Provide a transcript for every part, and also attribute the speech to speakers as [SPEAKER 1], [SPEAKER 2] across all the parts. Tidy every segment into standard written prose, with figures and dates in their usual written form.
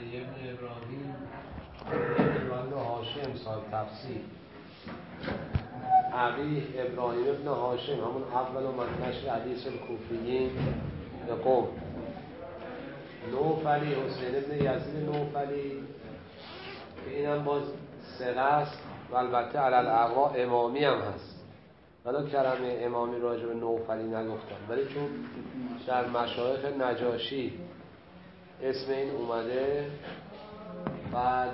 [SPEAKER 1] علی ابن ابراهیم هاشم صاحب تفسیر. علی ابراهیم ابن هاشم همون اول و من نشر حدیث الکوفیین به قوم. نوفلی حسین ابن یزید نوفلی که اینم باز ثقه است و البته علی الاقوا امامی هم هست، ولی کلمه امامی راجع به نوفلی نگفتم، ولی چون در مشایخ نجاشی اسم این اومده، بعد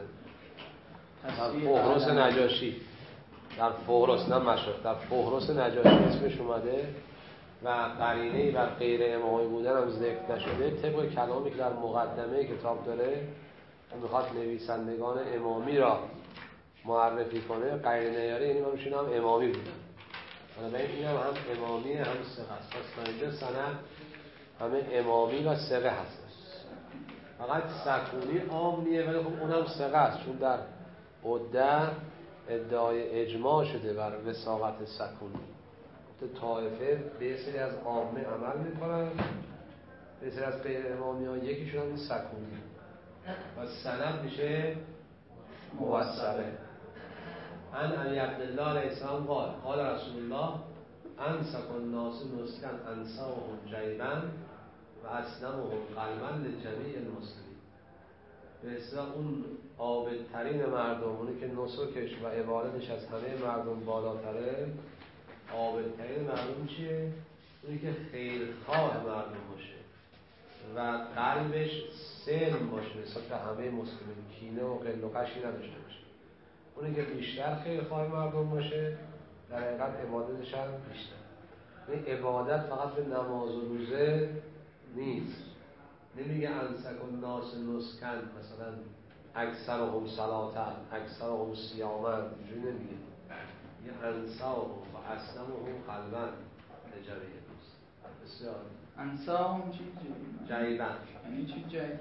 [SPEAKER 1] در فهرست نجاشی، در فهرست نه مشایخ، در فهرست نجاشی اسمش اومده و قرینه‌ای بر غیر امامی بودن هم ذکر نشده، طبق کلامی که در مقدمه کتاب داره که میخواد نویسندگان امامی را معرفی کنه، قرینه نیاره، یعنی من هم امامی بودن، بنابراین این هم امامی هم ثقه است. پس تا اینجا سند همه امامی و ثقه هست. فقط سکونی عامیه، ولی خب اونم ثقه است، چون در عده ادعای اجماع شده بر وثاقت سکونی. طائفه به سری از عامه عمل میکنن، به سری از غیر امامی ها یکیشون هم این سکونی و سند میشه موثقه. ان علی عبدالله علیه السلام قال رسول الله انسک الناس نسکن انساهم جیبا و اسلمهم قلبا لجمیع المسلمین. به اصطلاح اون عابدترین مردم، اونی که نسکش و عبادتش از همه مردم بالاتره، عابدترین مردم چیه؟ اونی که خیرخواه مردم باشه و قلبش سلم باشه نسبت به همه مسلمین، کینه و غل و غشی نداشته باشه. اونی که بیشتر خیرخواه مردم باشه در حقیقت عبادتش هم بیشتر. این عبادت فقط به نماز و روزه نیست. نمیگه انسک الناس نسکن، مثلا اکثرهم صلاتن اکثرهم صیامن، اینجوری نمیگه. یه انساهم و اسلمهم قلبن لجمیع المسلمین. بسیار
[SPEAKER 2] انساهم چی؟
[SPEAKER 1] جیبن.
[SPEAKER 2] یعنی چی جیب؟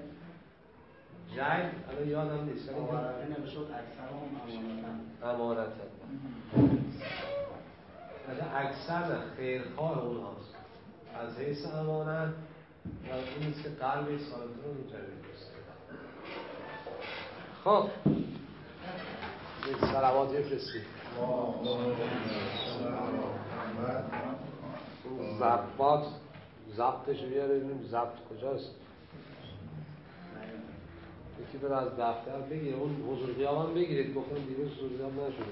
[SPEAKER 1] جیب الان یادم نیست، ولی
[SPEAKER 2] آورده نمیشد اکثرهم امانتن.
[SPEAKER 1] اکثر خیرخواه اونهاست از حیث امانت و اون نیست که قلبی سالمتر رو جمعی دوست. خب یک صلوات بفرستید. ضبطش بیاره ببینیم ضبط کجاست. یکی بره از دفتر بگیره، اون حضور غیاب هم بگیرید. گفتم دیروز حضور غیاب نشده.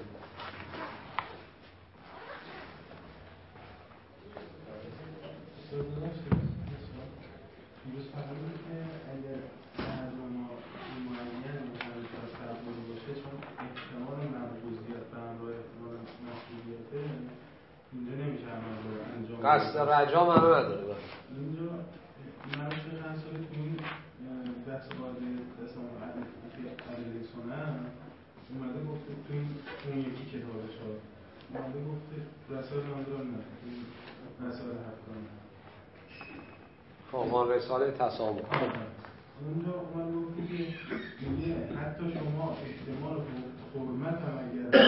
[SPEAKER 3] دیروز فرمودید که اگر معلوم معین مخالف از قبول باشه، چون احتمال محفوظیت به همراه احتمال محفوظیته، اینجا نمیشه عمل رو انجام
[SPEAKER 1] قصد رجا معنا نداره.
[SPEAKER 3] اینجا منشه رسول که این بحث قاضی اسلام علیه سنن اومده گفته تو اون یکی کتابش ها اومده گفته رسال نادران نه رسال حقانه.
[SPEAKER 1] خب ما رساله تسامح
[SPEAKER 3] اونجا اومده گفته که میگه حتی شما احتمال حرمت هم اگر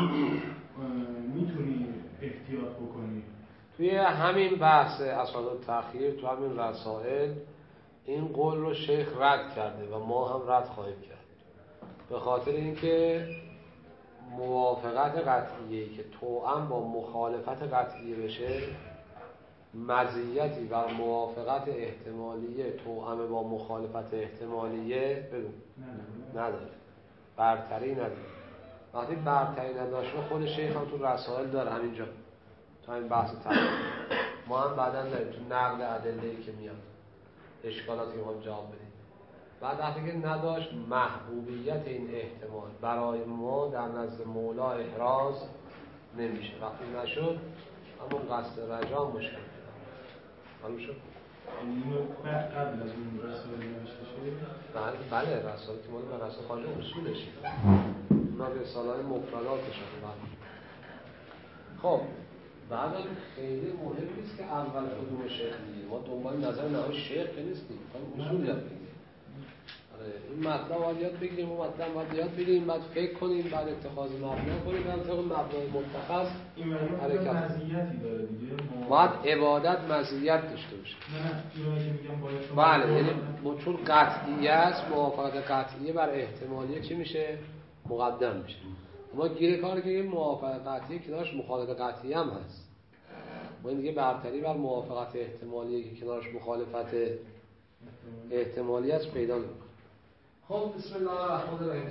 [SPEAKER 3] میتونی احتیاط بکنی.
[SPEAKER 1] توی همین بحث اسباب التأخیر، تو همین رسائل این قول رو شیخ رد کرده و ما هم رد خواهیم کرد، به خاطر اینکه موافقت قطعیه‌ای که توأم با مخالفت قطعیه بشه مزیتی بر موافقت احتمالیه توأم با مخالفت احتمالیه نداره، برتری نداره. وقتی برتری نداشته خود شیخ هم تو رسائل داره، همینجا تا این بحث تحقیق ما هم بعداً داریم تو نقل ادله‌ای که میاد اشکالاتی رو جواب بدیم. بعد وقتی که نداشت محبوبیت این احتمال برای ما در نزد مولا احراز نمیشه. وقتی نشد اما قصد رجا مشکل معلوم شد.
[SPEAKER 3] اینو قبل از اون رسائل نوشته شده؟
[SPEAKER 1] بله رسائل که مال به رسائل خارج اصولشه، اونا رساله‌های مفرداتش هم. خب بعدم خیلی مهم نیست که اول کدوم شیخ میگه، ما دنبال نظر نهایی شیخ که نیستیم، اصول یاد بگیریم. این مطلب باید یاد بگیریم و مطلب باید یاد بگیریم، بعد فکر کنیم، بعد اتخاذ مبنا کنیم، بعد طبق مبنای متخذ
[SPEAKER 3] حرکت مزیتی داره دیگه.
[SPEAKER 1] باید عبادت مزیت داشته باشه.
[SPEAKER 3] نه اینو که میگم باید
[SPEAKER 1] بله، یعنی چون قطعیه است، موافقت قطعیه بر احتمالیه چی میشه؟ مقدم میشه. ما گیر کار که این موافقت قطعیه کنارش مخالفت قطعیه هم هست. ما این دیگه برتری بر موافقت احتمالیه که کنارش مخالفت احتمالی است پیدا نمی‌کنه. خب بسم الله الرحمن الرحیم.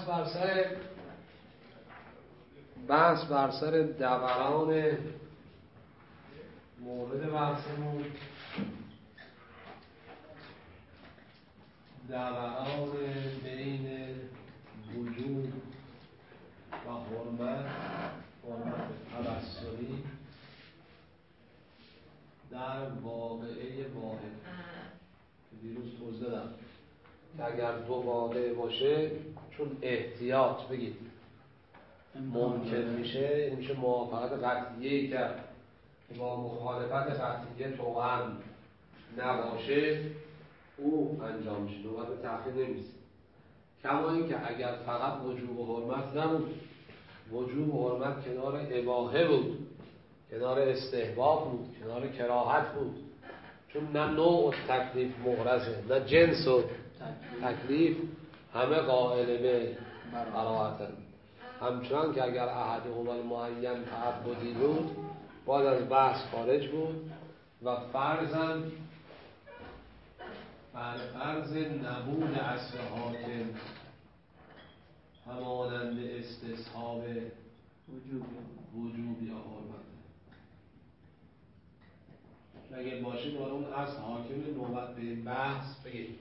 [SPEAKER 1] بحث بر سر دوران مورد بحثمون، دوران بین وجود و حرمت توسلی در واقعه واحد که دیروز توضیح دادم که اگر دو واقعه باشه چون احتیاط بگید ممکن میشه، میشه موافقت قطعیه‌ای که با مخالفت قطعیه توأم نباشه او انجام میشه، نوبت به تأخیر نمیرسه. کما این که اگر فقط وجوب و حرمت نبود، وجوب و حرمت کنار اباحه بود، کنار استحباب بود، کنار کراهت بود، چون نه نوع تکلیف مغرضه نه جنس و تکلیف، همه قائل به براءتن. همچنان که اگر احدهم المعین تعبدی بود باید از بحث خارج بود و فرضاً بر فرض نبود اصل حاکم همانند استصحاب وجوب یا حرمت اگه باشید ولی اون اصل حاکم نوبت به این بحث بگید.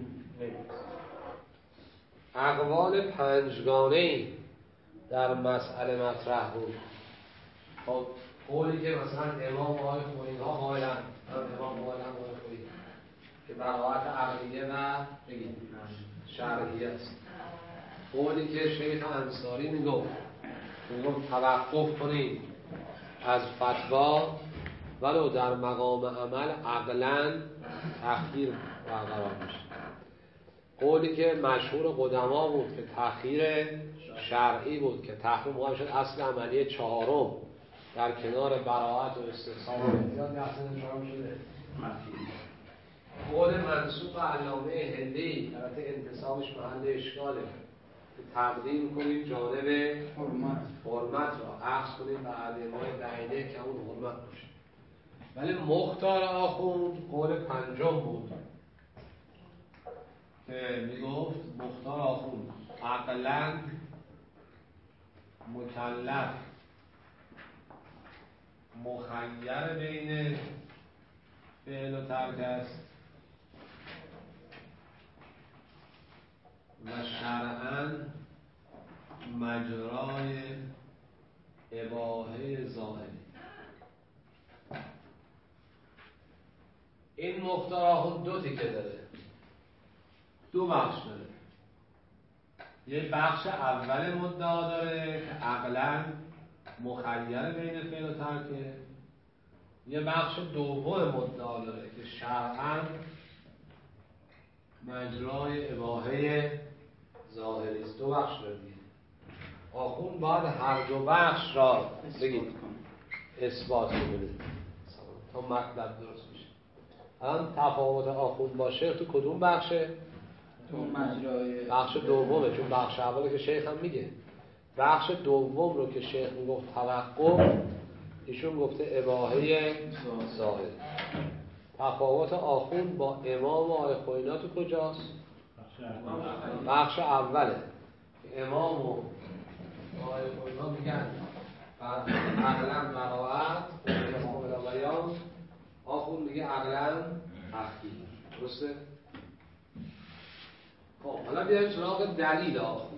[SPEAKER 1] اقوال پنجگانه‌ای در مسئله مطرح بود. خب قولی که مثلا امام آقای خویی ها قائلن، امام قائلن آقای خویی که براءت عقلیه و شرعیه است. قولی که شیخ انصاری میگفت توقف کنیم از فتوا ولو در مقام عمل عقلاً تأخیر برقرار میشه. قولی که مشهور قدما بود که تأخیر شرعی بود که تأخیر موقع شد اصل عملی چهارم در کنار براءت و استحسان و احتیاط اصل چهارم شده. قول منسوب علامه هندی البته انتصابش محل اشکاله که تقدیم کنیم جانب حرمت را، عکس کنیم به علمای دعینه که اون حرمت باشه. ولی مختار آخوند قول پنجم بود که میگفت مختار آخوند عقلاً مکلف مخیر بین فعل و ترک است و شرعاً مجرای اباحه ظاهری. این مختار آخوند دو تیکه داره، دو بخش داره. یه بخش اول مدعا داره که عقلاً مخیر بین فعل و ترکه، یه بخش دوم مدعا داره که شرعاً مجرای اباحه ظاهری است. دو بخش داره دیگه. آخوند باید هر دو بخش را بگید اثبات کنه تا مطلب درست میشه. الان تفاوت آخوند با شیخ تو کدوم بخشه؟ بخش دومه، چون بخش اوله که شیخ هم میگه. بخش دوم رو که شیخ میگفت توقف، ایشون گفته اباحه ظاهر. تفاوت آخوند با امام و آقای خویی تو کجاست؟ بخش اوله. امام و آقای خویی میگن عقلاً براءت و بیان، آخوند میگه عقلاً تحقیق. درسته؟ خب حالا بیایم سراغ دلیل آخوند.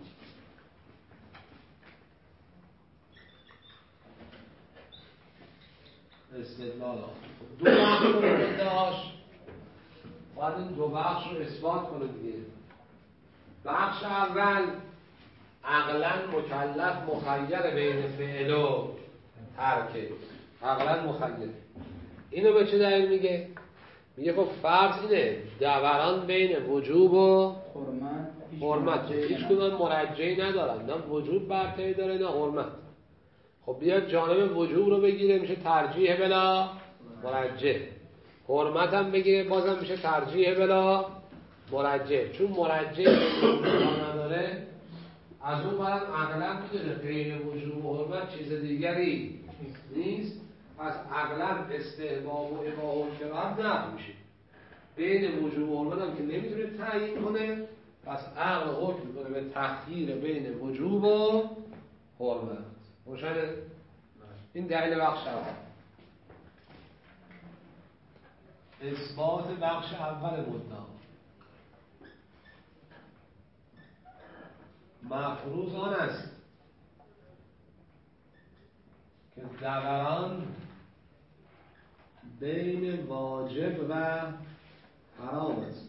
[SPEAKER 1] استدلال آخوند دو بخش رو داشت، باید این دو بخش رو اثبات کنه دیگه. بخش اول عقلاً مکلف مخیر بین فعل و ترک، عقلاً مخیر. اینو به چه دلیل میگه؟ میگه خب فرض اینه دوران بین وجوب و حرمت هیچ کدوم مرجعی ندارن، نه وجوب برتری داره نه حرمت. خب بیاد جانب وجوب رو بگیره میشه ترجیح بلا مرجع، حرمت هم بگیره بازم میشه ترجیح بلا مرجع. چون مرجع نداره از اون برم اغلب میدونه بین وجوب و حرمت چیز دیگری نیست، پس اغلب استحباب و اباحه و کراهت نقل میشه. بین وجوب و حرمت هم که نمیتونه تعیین کنه، پس عقل حکم میکنه به تخییر بین وجوب و حرمت. روشنه؟ این دلیل بخش اول. اثبات بخش اول مدعا. مفروض آن است که دوران بین واجب و حرام است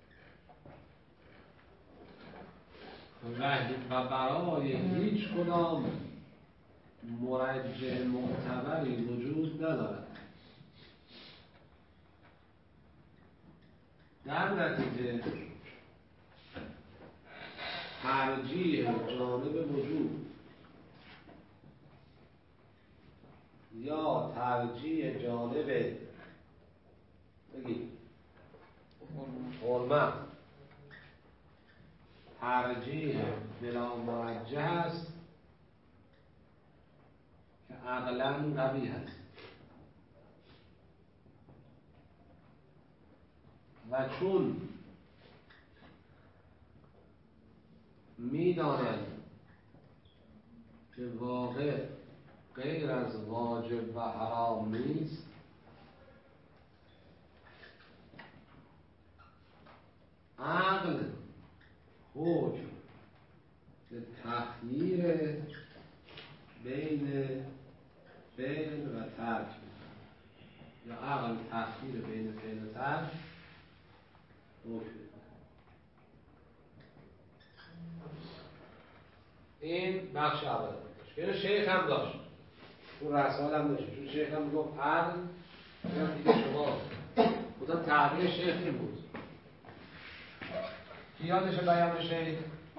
[SPEAKER 1] و برای هیچ کدام مرجع معتبری وجود ندارد. در نتیجه ترجیح جانب وجود یا ترجیح جانب بگید حرمت ترجیح بلا مرجح است که عقلاً قبیح است و چون می‌دانند که واقع غیر از واجب و حرام نیست، عقل حکم به تخییر بین فعل و ترک یا عقل تخییر بین فعل و ترک حکم. این بخش اول داشت که شیخ هم داشت، تو رسال هم داشت، چون شیخ هم گفت عقل یا دیگه شما بودم تعبیر شیخ این بود. کی یادشه بیان شیخ؟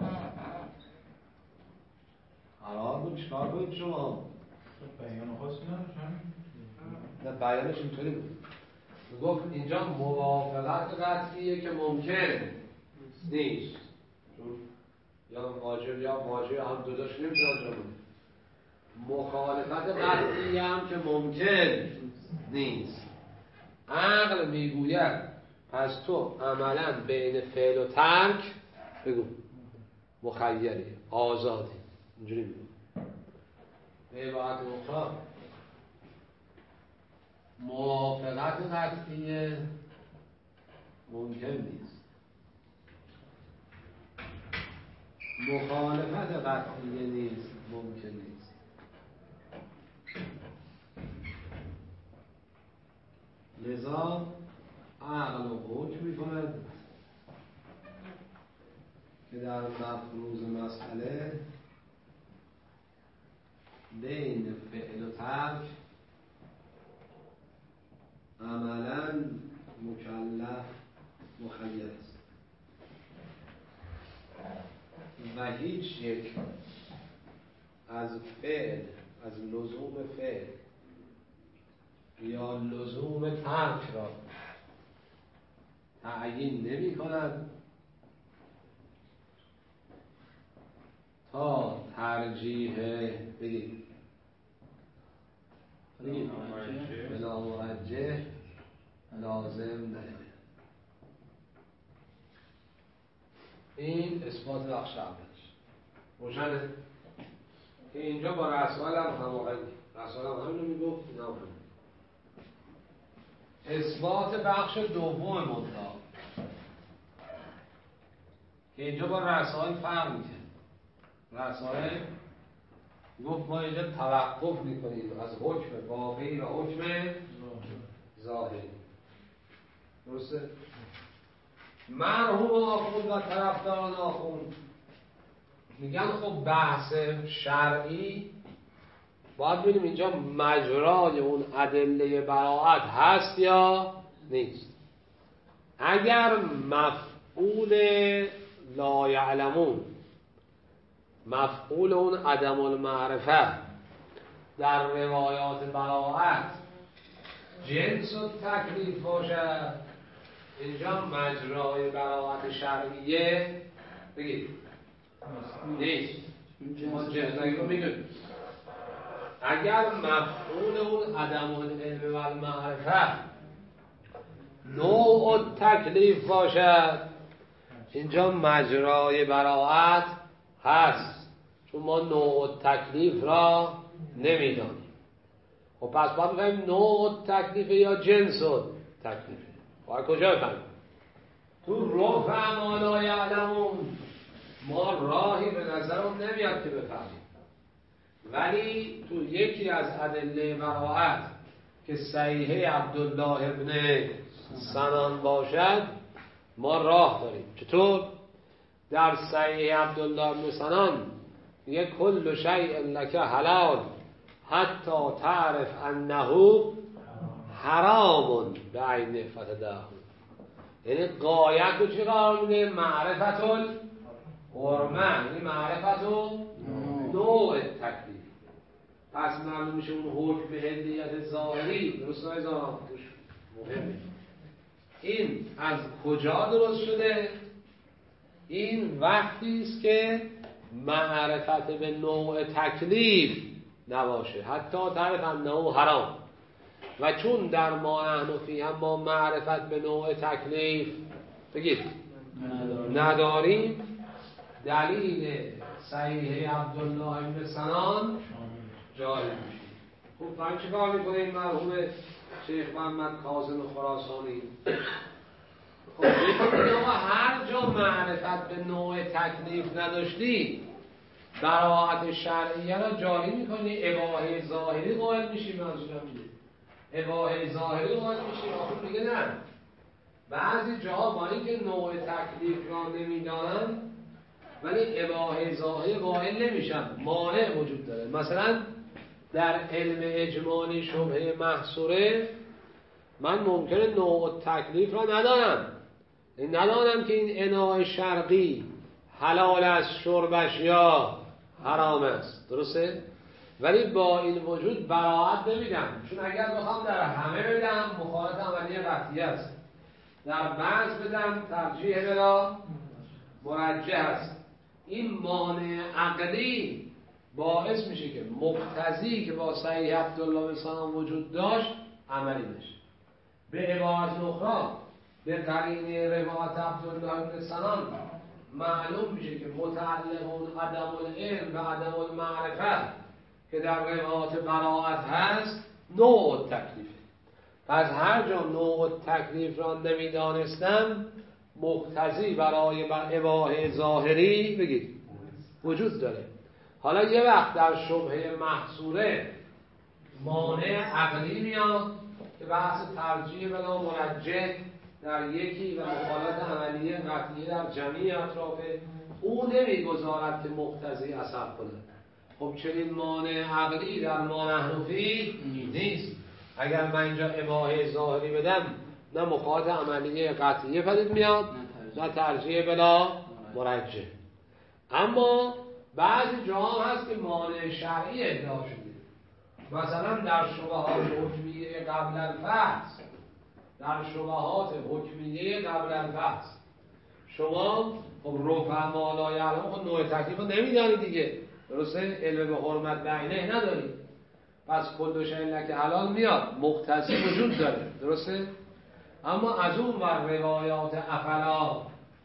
[SPEAKER 1] قرار بود چکار بود شما؟
[SPEAKER 3] بیان خاصی نداشتن؟
[SPEAKER 1] نه بیانش اینطوری بود، گفت اینجا موافقت قطعیه که ممکن نیست، چون یا واجب یا واجب هم دوتاش نمیتونن جا بود. مخالفت قطعی هم که ممکن نیست. عقل میگوید پس تو عملا بین فعل و ترک بگو مخیری آزادی، اینجوری میگو. به عبارت اخرى موافقت قطعی ممکن نیست، مخالفت قطعی نیست ممکن نیست. لذا عقل و حکم می کند که در مفروض مسئله بین فعل و ترک عملاً مکلف مخیر است و هیچ یک از فعل، از لزوم فعل یا لزوم ترک را تعیین نمی کند تا ترجیح بگید بلا مرجح لازم نیاید. این اثبات بخش اولش روشنه که اینجا با رسال هم هماهنگه، رسال هم همین رو میگفت، اینا هم اثبات بخش دوم مدعا که اینجا با رسائل فرق میکنه. رسائل گفت ما اینجا توقف میکنیم از حکم واقعی و حکم ظاهری. درسته؟ مرحوم آخوند و طرفداران آخوند میگن خب بحث شرعی باید ببینیم اینجا مجرای اون ادله براءت هست یا نیست. اگر مفعول لا یعلمون، مفعول اون عدم المعرفه در روایات براءت جنس و تکلیف باشد، اینجا مجرای براءت شرعیه بگید نیست. ما جنس رو میگیم اگر مفعول اون عدم العلم و المعرفه نوع تکلیف باشد، اینجا مجرای براءت هست، چون ما نوع تکلیف را نمیدانیم. خب پس باید بگیم نوع تکلیف یا جنس تکلیف. باید کجا بفهمیم؟ تو رفع ما لا یعلمون ما راهی به نظرم نمیاد که بفهمیم، ولی تو یکی از ادله براءت که صحیحه عبدالله ابن سنان باشد ما راه داریم. چطور؟ در صحیح عبدالله ابن سنان میگه کل شیء لک حلال حتی تعرف انه حرام بعینه فتدعه. یعنی قایت رو چی قرار میده؟ معرفت الحرمه، یعنی معرفت نوع تکلیف. پس معلوم میشه اون حکم به هدیت ظاهری درست نایزان مهمه. این از کجا درست شده؟ این وقتی است که معرفت به نوع تکلیف نباشه، حتی تعرف انه حرام. و چون در ما نحن فیه هم ما معرفت به نوع تکلیف بگید نداریم، دلیل صحیح عبدالله ابن سنان جاری میشه. خب فهم چه کار میکنه این مرحوم شیخ محمد کاظم خراسانی؟ خب هر جا معرفت به نوع تکلیف نداشتی براءت شرعیه را جاری میکنی، اباحه ظاهری قائل میشی. منظورم میده اباحه ظاهری قائل میشی. آخر میگه نه، بعضی جاها با اینکه نوع تکلیف را نمیدانن ولی اباحه ظاهری قائل نمیشن، مانع وجود داره. مثلا در علم اجمالی شبهه محصوره من ممکنه نوع تکلیف را ندانم که این اناء شرقی حلال است شربش یا حرام است، درسته؟ ولی با این وجود براءت نمیدم، چون اگر بخوام در همه بدم مخالفت عملی قطعی است، در بعض بدم ترجیح بلا مرجح است. این مانع عقلی باعث میشه که مقتضی که با صحیح عبدالله بن سنان وجود داشت عملی بشه. به عبارت اخرى به قرینه روایت عبدالله بن سنان معلوم میشه که متعلق اون عدم العلم و عدم المعرفه که در روایات براءت هست نوع تکلیفه. پس هر جا نوع تکلیف را نمیدانستم مقتضی برای اباحه ظاهری بگید وجود داره. حالا یه وقت در شبهه محصوره مانع عقلی میاد که بحث ترجیح بلا مرجح در یکی و مخالفت عملی قطعی در جمعی اطرافه او نمیگذارد که مقتضی اثر کنه. خب چنین مانع عقلی در ما نحن فیه نیست. اگر من اینجا اباحه ظاهری بدم نه مخالفت عملی قطعی پدید میاد نه ترجیح بلا مرجح. اما بعضی جاها هست که مانع شرعی ادعا شده، مثلا در شبهات حکمیه قبل الفحص، در شبهات حکمیه قبل الفحص شما خب رفع ما لا یعلم خب نوع تکلیف رو نمیدانی دیگه، درسته؟ علم به حرمت بعینه نداری، پس کل شیء لک حلال میاد، مقتضی وجود داره، درسته؟ اما از اون ور روایات افلا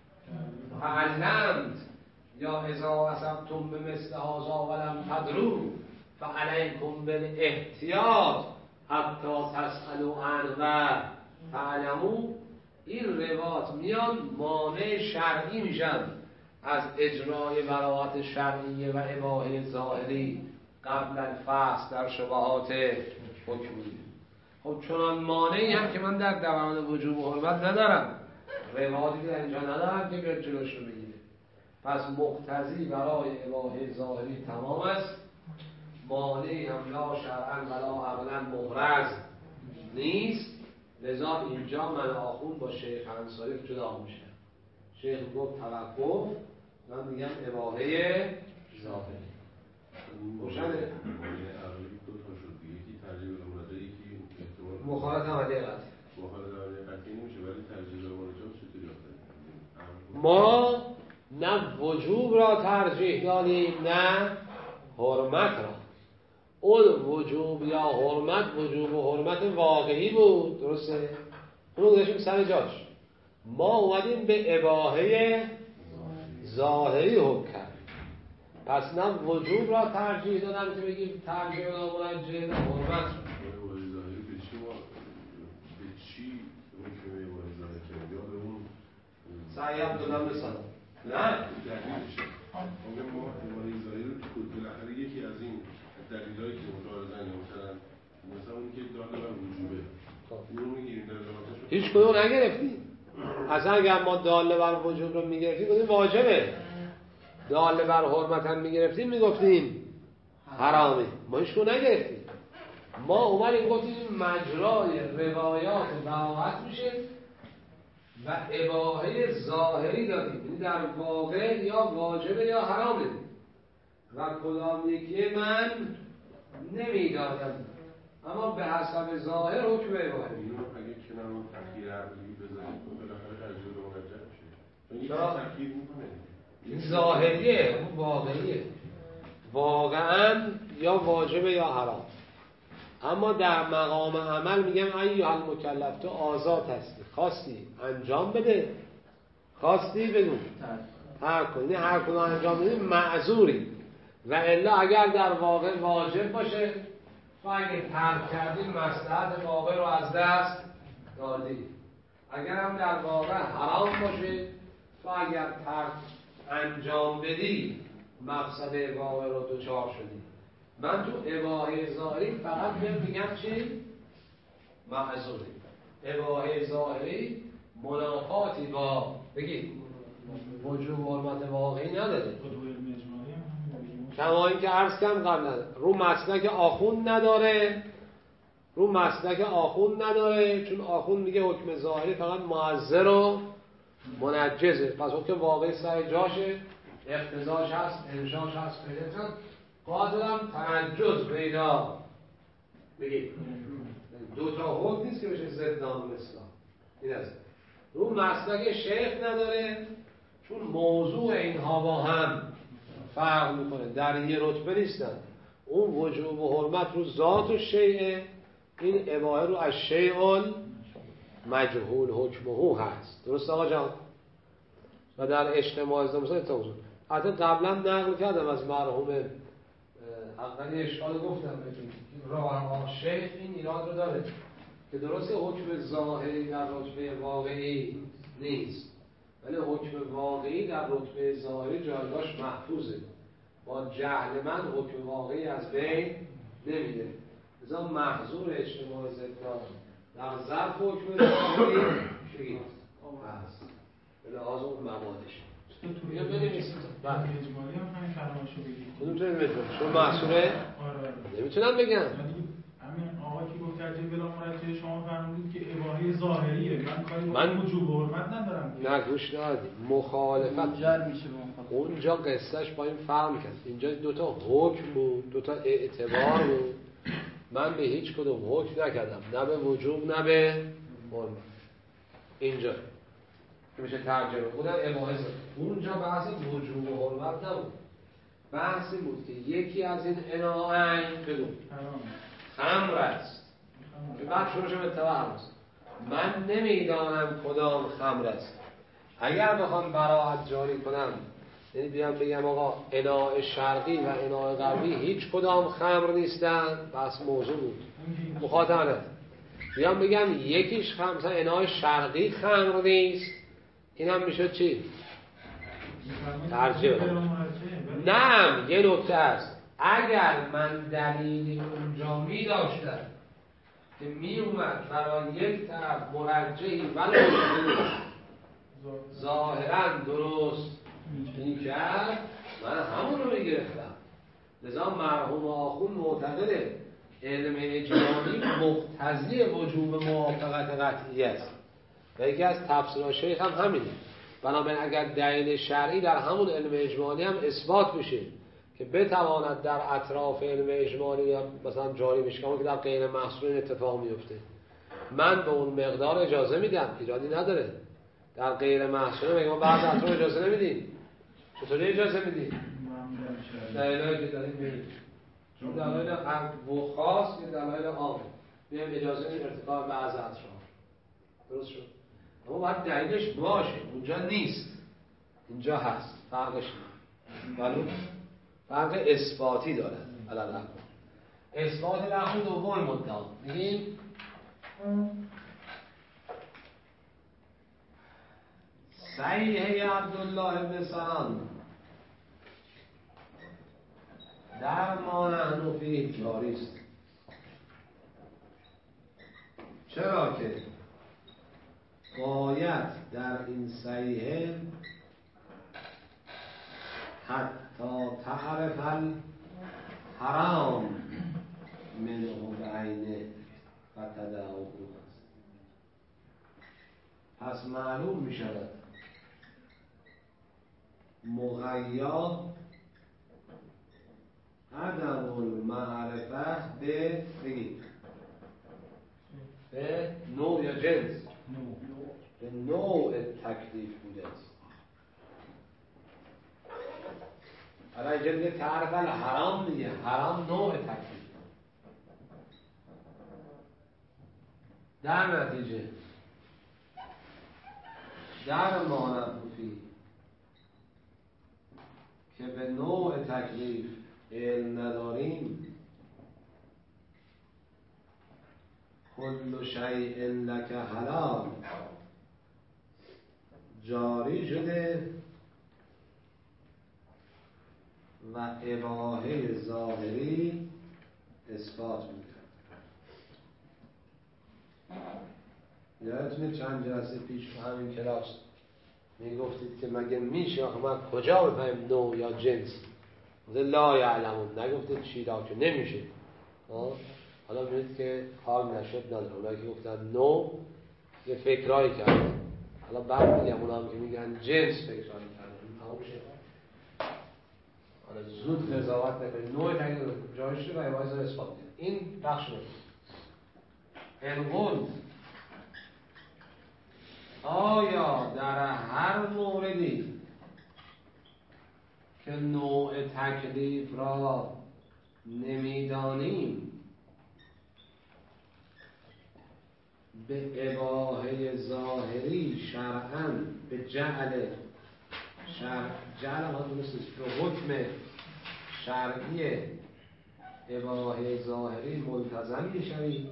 [SPEAKER 1] فعلمت یا اذا اصبتم بمثل هذا ولم تدروا فعلیکم بالاحتیاط حتی تسألوا عنه و تعلموا، این روایات میان مانع شرعی میشن از اجرای براءت شرعیه و اباحه ظاهری قبل الفحص در شبهات حکمیه. خب چنان مانعی هم که من در دوران وجوب و حرمت ندارم، روایاتی که در اینجا ندارم که بیاد جلوش رو بگیره، پس مقتضی برای اباحه ظاهری تمام است، مانعی هم لا شرعا ولا عقلا محرز نیست. لذا اینجا من آخون با شیخ انصاری جدا میشه. شیخ گفت توقف، من میگم اباحه ظاهری. روشنه؟
[SPEAKER 4] دو تا شد دیگه، یکی ترجیح به مراجعه، یکی احتمال
[SPEAKER 1] مخالفت عملی قطعی.
[SPEAKER 4] مخالفت عملی قطعی نمیشه، ولی ترجیح به مراجعه چطوری آخه؟
[SPEAKER 1] ما نه وجوب را ترجیح دادیم نه حرمت را. اون وجوب یا حرمت وجوب و حرمت واقعی بود، درسته؟ اونو گذاشتیم سر جاش. ما اومدیم به اباحه ظاهری حکم کرد. پس نه وجوب را ترجیح دادم که بگیم ترجیح را مرجع نه حرمت را.
[SPEAKER 4] اباحه ظاهری به چی ما به چی حکم اباحه ظاهری کرد؟ یا به اون
[SPEAKER 1] سعیم دادم مثلا نه
[SPEAKER 4] دلیلشه. ما اباحه ظاهری رو تو بالاخره یکی از این دلیلایی که متعارضن مثلا اون که داده بر وجوبه، اونو میگیریم در جماعتش
[SPEAKER 1] هیچ کدوم نگرفتیم. اصلا اگر ما داله بر وجوب رو میگرفتیم گفتیم واجبه، داله بر حرمت هم میگرفتیم میگفتیم حرامه. ما هیچ کدوم نگرفتیم. ما اومدیم گفتیم مجرای روایات بهاءت میشه و اباحه ظاهری دادیم، یعنی در واقع یا واجبه یا حرامه و کدام یکی من نمیدانم، اما به حسب ظاهر حکم اباحه.
[SPEAKER 4] اینو اگه کنار اون تأخیر عقلی بذاریم بالاخره ترجیح به مرجع میشه.
[SPEAKER 1] چرا؟
[SPEAKER 4] تأخیر میکنه.
[SPEAKER 1] این ظاهریه، اون واقعیه. واقعا یا واجبه یا حرام. اما در مقام عمل میگم ایها المکلف، تو آزاد هستی، خواستی انجام بده، خواستی بگو هر کنی، هر کنی انجام بدی معذوری. و الا اگر در واقع واجب باشه تو اگه ترک کردی مصلحت واقع رو از دست دادی. اگر هم در واقع حرام باشه تو اگر ترک انجام بدی مقصد واقع رو دوچار شدی. من تو اباحه ظاهری فقط میگم چی؟ معذوری. اباحه ظاهری منافاتی با بگید وجوب و حرمت واقعی نداره. کما اینکه عرض کردم قبلا رو مسلک آخوند نداره، رو مسلک آخوند نداره، چون آخوند میگه حکم ظاهری فقط معذر و منجزه. پس حکم واقعی سر جاشه، اقتضاش هست، انشاش هست، پیدا هست، قادرم تنجز پیدا. بگید دو تا حکم نیست که بشه ضدان مثلا. این است. رو مسلک شیخ نداره، چون موضوع اینها با هم فرق میکنه، در یه رتبه نیستن. اون وجوب و حرمت رو ذات و شیعه، این اباحه رو از شیء مجهول حکمه هست. درست آقا جان؟ و در اجتماع مثلا توضیح حتی قبلا نقل کردم از مرحوم حقانی اشکال گفتم بهتون راه شیخ این ایراد رو داره که درسته حکم ظاهری در رتبه واقعی نیست، ولی حکم واقعی در رتبه ظاهری جایگاهش محفوظه. با جهل من حکم واقعی از بین نمیده. لذا محظور اجتماع ضدان در ظرف حکم ظاهری شگید هست به لحاظ اون موادش. بیا بنویسید.
[SPEAKER 3] بله اجمالی هم همین کلامشو بگید.
[SPEAKER 1] کدوم چون محصوره؟ نمیتونم بگم.
[SPEAKER 3] همین آقا که گفت ترجیح بلا مرجع شما فرمودید که اباحه ظاهریه، من وجوب و حرمت ندارم.
[SPEAKER 1] نه گوش ندادی. مخالفت
[SPEAKER 2] جر میشه
[SPEAKER 1] اونجا قصهش با این فهم کرد. اینجا دوتا حکم بود، دوتا اعتبار بود. من به هیچ کدوم حکم نکردم، نه به وجوب نه به حرمت. اینجا که میشه ترجمه خودم اباحه. اونجا بحث وجوب و حرمت نبود، بحثی بود که یکی از این اناعین بگو خمر است که بعد شروع شد اتباع است. من نمیدانم کدام خمر است. اگر بخوام براعت جاری کنم، یعنی بیام بگم آقا اناع شرقی و اناع غربی هیچ کدام خمر نیستن، بس موضوع بود مخاطبه. بیام بگم یکیش خمر، مثلا اناع شرقی خمر نیست، این هم میشه چی؟ ترجیح. نه یه نکته است. اگر من دلیلی اونجا می داشتم که می اومد برای یک طرف مرجحی ولو ظاهرا درست این کرد، من همون رو می گرفتم. لذا مرحوم آخون معتقده علم اجمالی مقتضی وجوب موافقت قطعی است و یکی از تفسیرهای شیخ هم همینه. بنابراین اگر دلیل شرعی در همون علم اجمالی هم اثبات بشه که بتواند در اطراف علم اجمالی مثلا جاری بشه که در غیر محصول اتفاق میفته، من به اون مقدار اجازه میدم، ایرادی نداره. در غیر محصول میگم ما بعض اطراف اجازه نمیدیم. چطوری اجازه میدیم؟ دلایلی که داریم میگیم چون دلایل خاص یا دلایل عام میگم اجازه میدیم ارتکاب بعض اطراف. درست شد؟ اما باید دلیلش باشه. اونجا نیست، اینجا هست. فرقش نه. ولی فرق اثباتی داره. علل اثبات لحظه دوم مدعا میگیم صحیح عبدالله ابن سلام در ما نحن فیه جاری است. چرا که باید در این صحیح حتی تعرف الحرام منه بعینه و تدعوه است. پس معلوم می شود مغیا عدم المعرفه به نوع یا جنس به نوع تکلیف بوده است. حالا اینجا میگه تعرف الحرام دیگه، حرام نوع تکلیف. در نتیجه در مانفی که به نوع تکلیف علم نداریم، کل شیء لک حلال جاری شده و اباحه ظاهری اثبات میکنه. یادتونه چند جلسه پیش تو همین کلاس میگفتید که مگه میشه آخه من کجا بفهمم نوع یا جنس؟ لا یعلمون. نگفتید چی را که نمیشه. حالا می‌بینید که کار نشد نداره. اونایی که گفتن نوع یه فکرایی کردن. حالا بعد میگم اونا هم که میگن جنس فکرایی کردن. تمام شد. حالا زود قضاوت نکنید. نوع تغییر جایش رو و وایز اثبات کنید. این بخش نکنید. القول آیا در هر موردی که نوع تکلیف را نمیدانیم به اباحه ظاهری شرعاً به جعل ما درست است به حکم شرعی اباحه ظاهری ملتزم میشویم.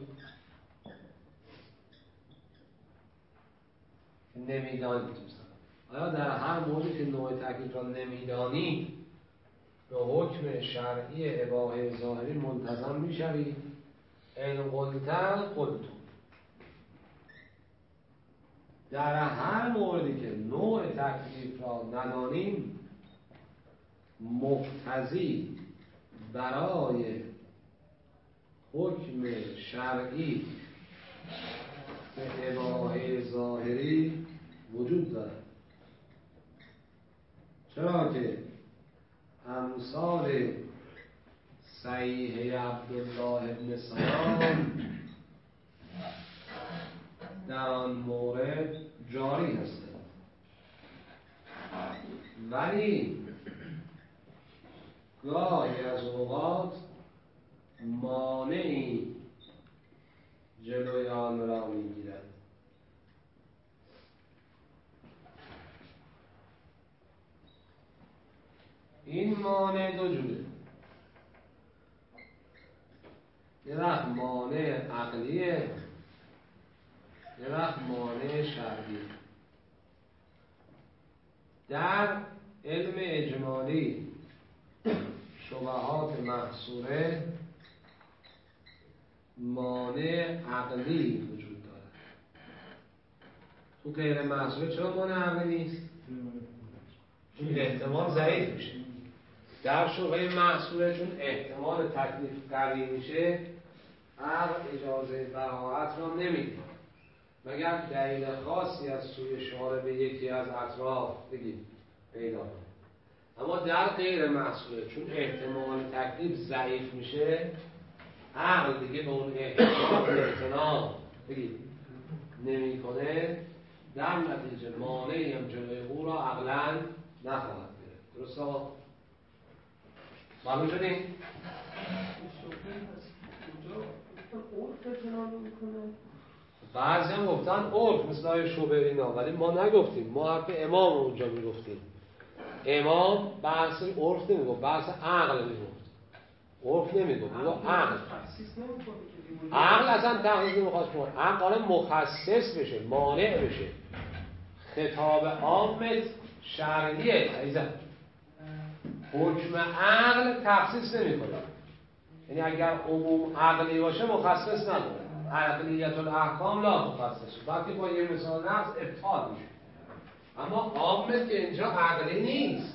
[SPEAKER 1] نمیدانیم آیا در هر موردی که نوع تکلیف را نمیدانیم به حکم شرعی اباحه ظاهری منتظم میشویم؟ این قلتو در هر موردی که نوع تکلیف را ندانیم مقتضی برای حکم شرعی به اباحه ظاهری وجود دارد. چرا که امثال صحیح عبدالله ابن سلام در آن مورد جاری هستند، ولی گاهی از اوقات مانعی جلوی آن را میگیرد. این مانع دو جوره. یه وقت مانع عقلیه، یه وقت مانع شرعی. در علم اجمالی شبهات محصوره مانع عقلی وجود داره. تو غیر محصوره چرا مانع عقلی نیست؟ چون احتمال ضعیف میشه. در شبهه محصوره چون احتمال تکلیف قوی میشه عقل اجازه براءت را نمیده مگر دلیل خاصی از سوی شارع به یکی از اطراف بگید پیدا کنه. اما در غیر محصوله چون احتمال تکلیف ضعیف میشه عقل دیگه به اون احتمال اعتنا بگید نمی کنه، در نتیجه مانعی هم جلوی او را عقلاً نخواهد گرفت. درست ها؟ معلوم شدیم؟ بعضی هم گفتن عرف مثل های شوبرینا، ولی ما نگفتیم، ما حرف امام اونجا میگفتیم. امام بحث عرف نمیگفت، بحث عقل میگفت. عرف نمیگفت، میگفت عقل. عقل اصلا تخصیص نمیخواست کنه، عقل قراره مخصص بشه، مانع بشه. خطاب عام شرعیه عزیزم، حکم عقل تخصیص نمیکنه. یعنی اگر عموم عقلی باشه مخصص نداره، عقلیت الاحکام لا مخصص، وقتی با یه مثال نقص ابطال میشه. اما عامه که اینجا عقلی نیست.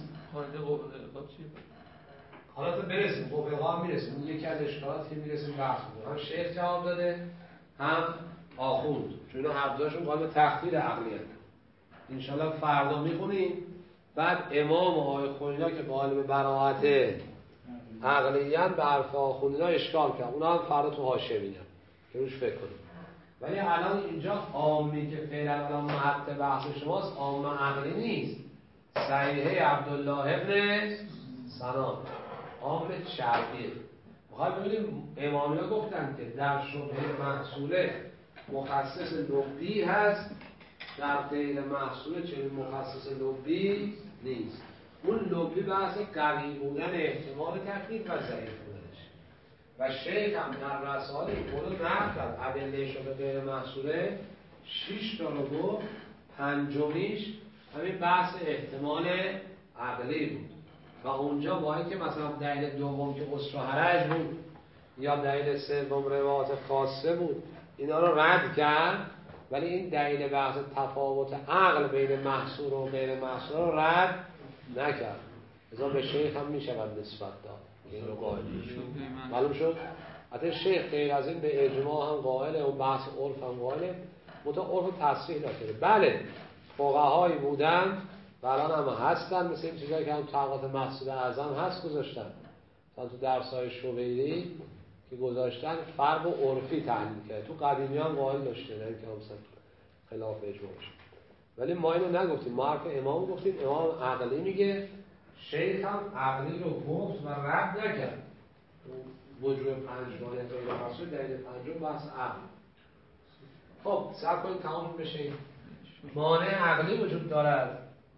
[SPEAKER 1] حالا تو برسیم قوقا میرسیم، یکی از اشکالات که میرسیم بحث میکنیم. هم شیخ جواب داده هم آخوند، چون اینا هر دوشون قائل به تخدیر عقلیت. انشالله فردا میخونیم. بعد امام و آقای خوینا که قائل به براءت عقلیت به حرف آخوندینا اشکال کرد، اونا هم فردا تو حاشیه میگن که روش فکر کنیم. ولی الان اینجا عامی که فعلا الان محط بحث شماست عام عقلی نیست. صحیحه عبدالله ابن سلام عام شرعیه. میخواد ببینیم امامی‌ها گفتن که در شبهه محصوله مخصص لبی هست، در غیر محصوله چنین مخصص لبی نیست. اون لبی بحث قوی بودن احتمال تکلیف و ضعیف بودنش. و شیخ هم در رساله خود نقل کرد ادله شبهه غیر محصوله 6 تا رو گفت، پنجمیش همین بحث احتمال عقلی بود. و اونجا با اینکه مثلا دلیل دوم که اسر و حرج بود یا دلیل سوم روایات خاصه بود اینا رو رد کرد، ولی این دلیل بحث تفاوت عقل بین محصور و غیر محصور رو رد نکرد. ازا به شیخ هم میشود نسبت داد. این رو قائل معلوم شد؟ حتی شیخ غیر از این به اجماع هم قائله و بحث عرف هم قائله، مطمئن عرف تصریح نکرده. بله فقهایی بودن و الان هم هستن، مثل این چیزایی که هم طبقات محصول اعظم هست گذاشتن، مثلا تو درس‌های شوبیری که گذاشتن فرق و عرفی تحلیل کرد. تو قدیمی هم قائل داشته، نه اینکه مثلا خلاف اجماع شه. ولی ما اینو نگفتیم، ما حرف امام گفتیم. امام عقلی میگه، شیخ هم عقلی رو گفت و رد نکرد. وجوه پنجگانه غیر محصول دلیل پنجم بحث عقل. خب صبر کنید تمام بشه. مانع عقلی وجود دارد،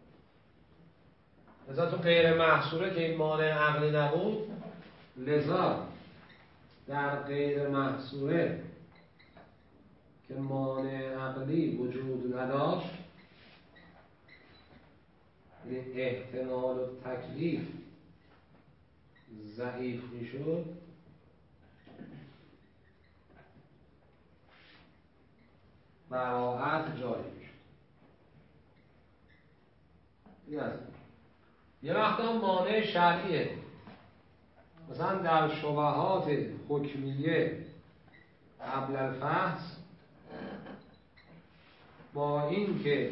[SPEAKER 1] لذا تو غیر محصوله که این مانع عقلی نبود، لذا در غیر محصوله که مانع عقلی وجود نداشت، احتمال و تکلیف ضعیف میشد، براءت جاری میشد. یه وقت هم مانع شرعیه، مثلا در شبهات حکمیه قبل الفحص با این که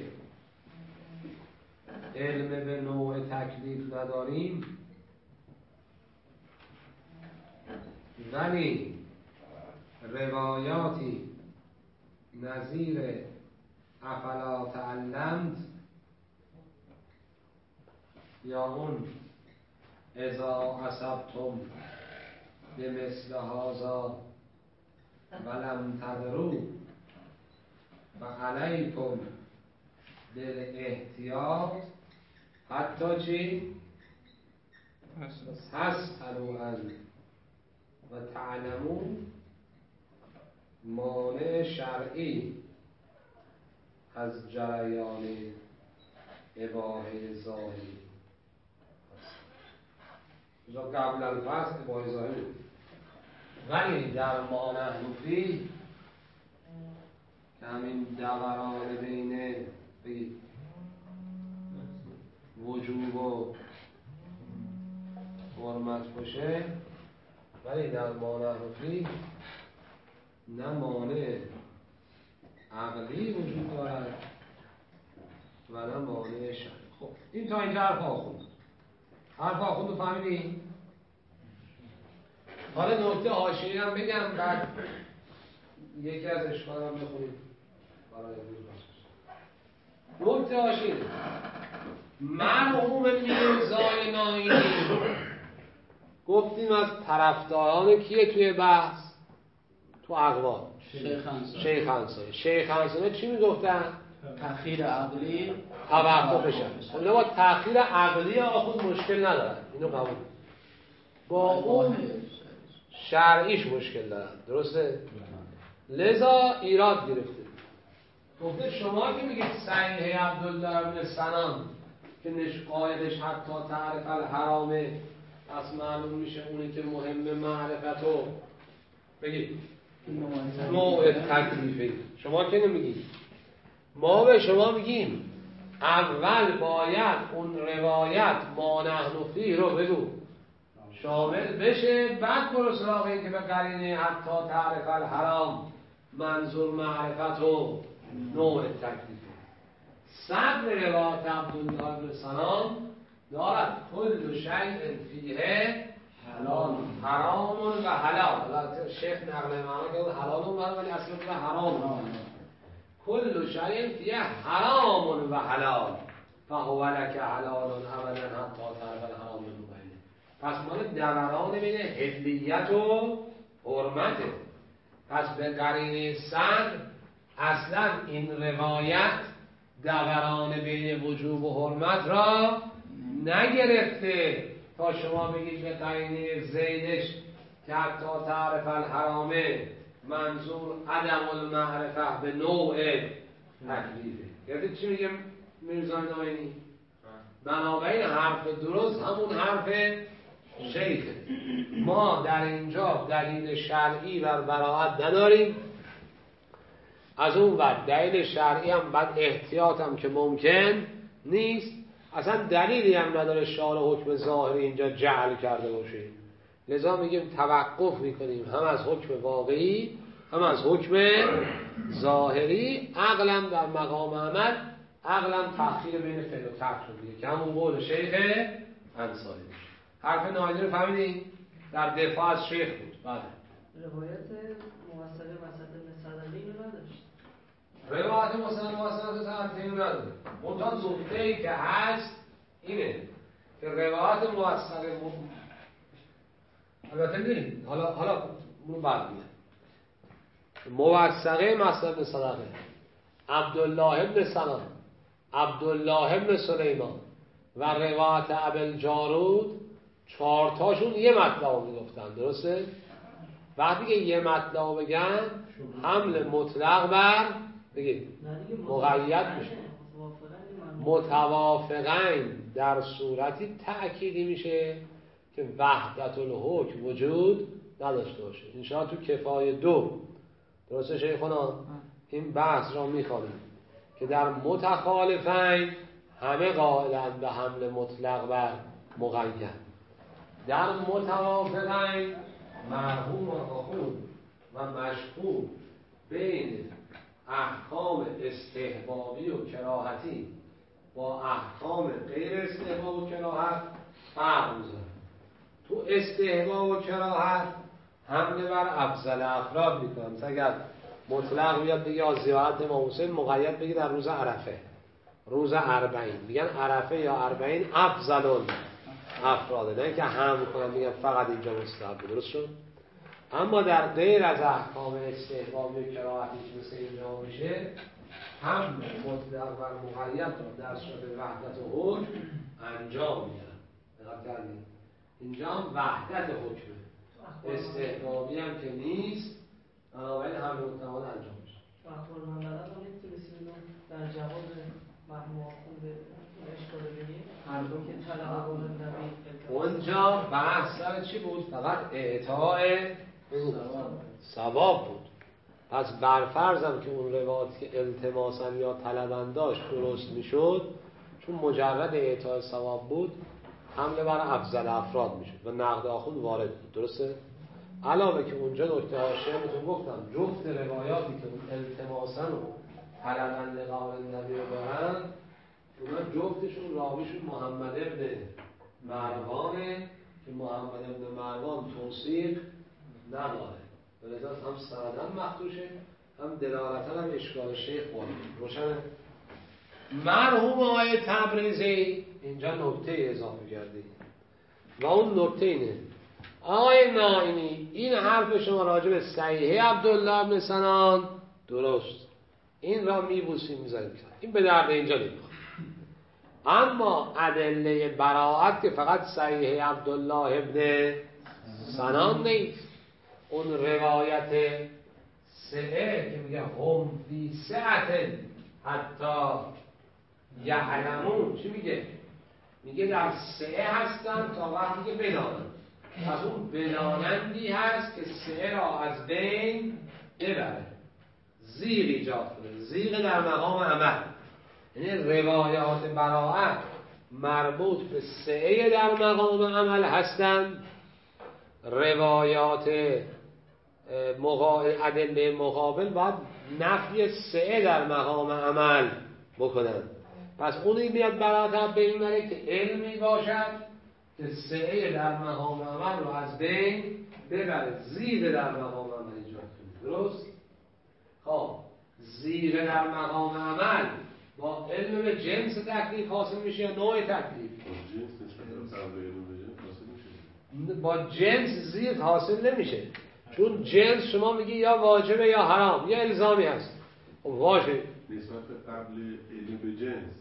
[SPEAKER 1] علم به نوع تکلیف نداریم ولی روایاتی نظیر افلا تعلمت یا اون اذا اصبتم به مثل هذا ولم تدروا و علیکم بالاحتیاط حتی چی؟ تسألوا و تعلمون، مانع شرعی از جریان اباحه ظاهری. قبل الفصل اباحه ظاهری، ولی در ما نحن فیه که همین دوران بین وجوب و حرمت باشه، ولی در ما نحن فیه نه مانع عقلی وجود دارد و نه مانع شرعی. خب این تا اینجا حرف آخوند. حرف آخوند رو فهمیدین؟ حالا نکته حاشیه‌ای هم بگم، بعد یکی از اشکال هم بخونیم برای امروز باشه. نکته حاشیه‌ای مرحوم میرزای ناینی گفتیم از طرفداران کیه توی بحث؟ تو اقوال شیخ انصاری. شیخ انصاری چی میگفتن؟
[SPEAKER 2] تأخیر عقلی
[SPEAKER 1] توقفشن. اونا با تأخیر عقلی آخوند مشکل ندارن، اینو قبول. با اون شرعیش مشکل دارن، درسته؟ لذا ایراد گرفته. گفته شما که میگید صحیح عبدالله ابن سنان که قایدش حتی تعرف الحرامه، پس معلوم میشه اونی که مهم معرفتو بگید نوع تکلیفی. شما که نمیگید، ما به شما میگیم اول باید اون روایت ما نحن فیه رو بگو شامل بشه، بعد برو سراغ این که به قرینه حتی تعرف الحرام منظور معرفت و نوع تکلیفه. صدر روایت عبدالله ابن سنان دارد کل شیء فیه حرام و حلال. شیخ نقل معنا که حلال و ولی اصلا که حرام. کل شیء فیه حرام و حلال فهو لک حلال ابدا حتی تعرف الحرام منه. پس مال دوران بین حلیت و حرمته. پس به قرینه صدر اصلا این روایت دوران بین وجوب و حرمت را نگرفته تا شما بگید به قرینه زیدش که حتی تعرف الحرامه منظور عدم المعرفه به نوع تکلیفه. یعنی چی میگه میرزای ناینی؟ بنابراین حرف درست همون حرف شیخه. ما در اینجا دلیل شرعی بر براءت نداریم، از اون وقت دلیل شرعی هم بعد احتیاط هم که ممکن نیست، اصلا دلیلی هم نداره شارع حکم ظاهری اینجا جعل کرده باشه. لذا میگیم توقف میکنیم هم از حکم واقعی هم از حکم ظاهری. عقلا در مقام عمل عقلا تأخیر بین فعل و ترک رو دیگه که همون قول شیخ انصاری. حرف ناینی رو فهمیدین؟ در دفاع از شیخ بود. بله.
[SPEAKER 5] روایت موثقه وسط صدقی رو نداشت.
[SPEAKER 1] روایت موثقه صدقی رو نداره. منتها نکته‌ای که هست اینه که روایت موثقه البته ببینید حالا اون بعد میاد. موثقه مصدر ابن صدقه، عبدالله ابن سنان، عبدالله ابن سلیمان و روایت ابوالجارود، 4 تاشون یه مطلب میگفتن، درسته؟ وقتی که یه مطلب بگن حمل مطلق بر بگید مقید میشه. متوافقین در صورتی تأکیدی میشه که وحدت الحکم وجود نداشته باشه. انشاءالله تو کفایه 2 درسته شیخونا این بحث را میخوانیم که در متخالفین همه قائلند به حمل مطلق بر مقید. در متوافقین مرحوم آخوند و مشهور بین احکام استحبابی و کراهتی با احکام غیر استحباب و کراهت فرق می‌ذاره. تو استحباب و کراهت حمله بر افضل افراد میکنن. مثلا اگر مطلق بیاد بگه از زیارت امام حسین مقید بگه در روز عرفه، روز 40 میگن عرفه یا 40 افضل افراده، نه که هم کنن میگن فقط اینجا مستحب. درست شد؟ اما در غیر از احکام استحباب و کراهتی که مثل اینجا میشه هم مطلق بر مقید در صورت وحدت و حکم انجام میدن. دقت کردید؟ اینجا هم وحدت حکمه، استحبابی هم که نیست، بنابراین هم متعال انجام میشه.
[SPEAKER 5] اخبار من دارم نمیتونستیم در جواب مرحوم آخوند اشکال بگیم هر دو که طلب قول نبی
[SPEAKER 1] اونجا بحث سر چی بود؟ فقط اعطاء ثواب بود. پس برفرضم که اون روایت که التماسا یا طلبن داشت درست میشد، چون مجرد اعطاء ثواب بود حمله بر افضل افراد میشد و نقد آخوند وارد بود. درسته؟ علاوه که اونجا نکته حاشیه بهتون گفتم جفت روایاتی که اون التماسن و طلبن لقاء النبی رو دارن اونا جفتشون راویشون محمد ابن مروانه که محمد ابن مروان توصیق نداره ولذا هم سندن مخدوشه هم دلالتا هم اشکال شیخ وارد روشنه. مرحوم آقای تبریزی اینجا نکته اضافه کرده و اون نکته اینه آقای نائینی این حرف شما راجع به صحیح عبدالله بن سنان درست این را میبوسیم میذاریم این به درد اینجا نمیخواد. اما ادله براءت که فقط صحیح عبدالله ابن سنان نیست اون روایت سعه که میگه هم فی سعت حتی یعلمون چی میگه؟ میگه در سعه هستن تا وقتی که بدانن از اون بدانندی هست که سعه را از بین ببره زیغ ایجاد کنه زیغ در مقام عمل یعنی روایات براءت مربوط به سعه در مقام عمل هستند روایات ادله مقابل باید نفی سعه در مقام عمل بکنن پس اونی میاد براتر بینره که علمی باشد که سعه در مقام عمل رو از بین ببره زیغ در مقام عمل ایجاد کنه درست؟ خب زیغ در مقام عمل با علم به جنس تکلیف حاصل میشه یا نوع تکلیف؟ با جنس زیغ حاصل نمیشه چون جنس شما میگی یا واجبه یا حرام یا الزامی هست واجب
[SPEAKER 4] نسبت قبل علم به جنس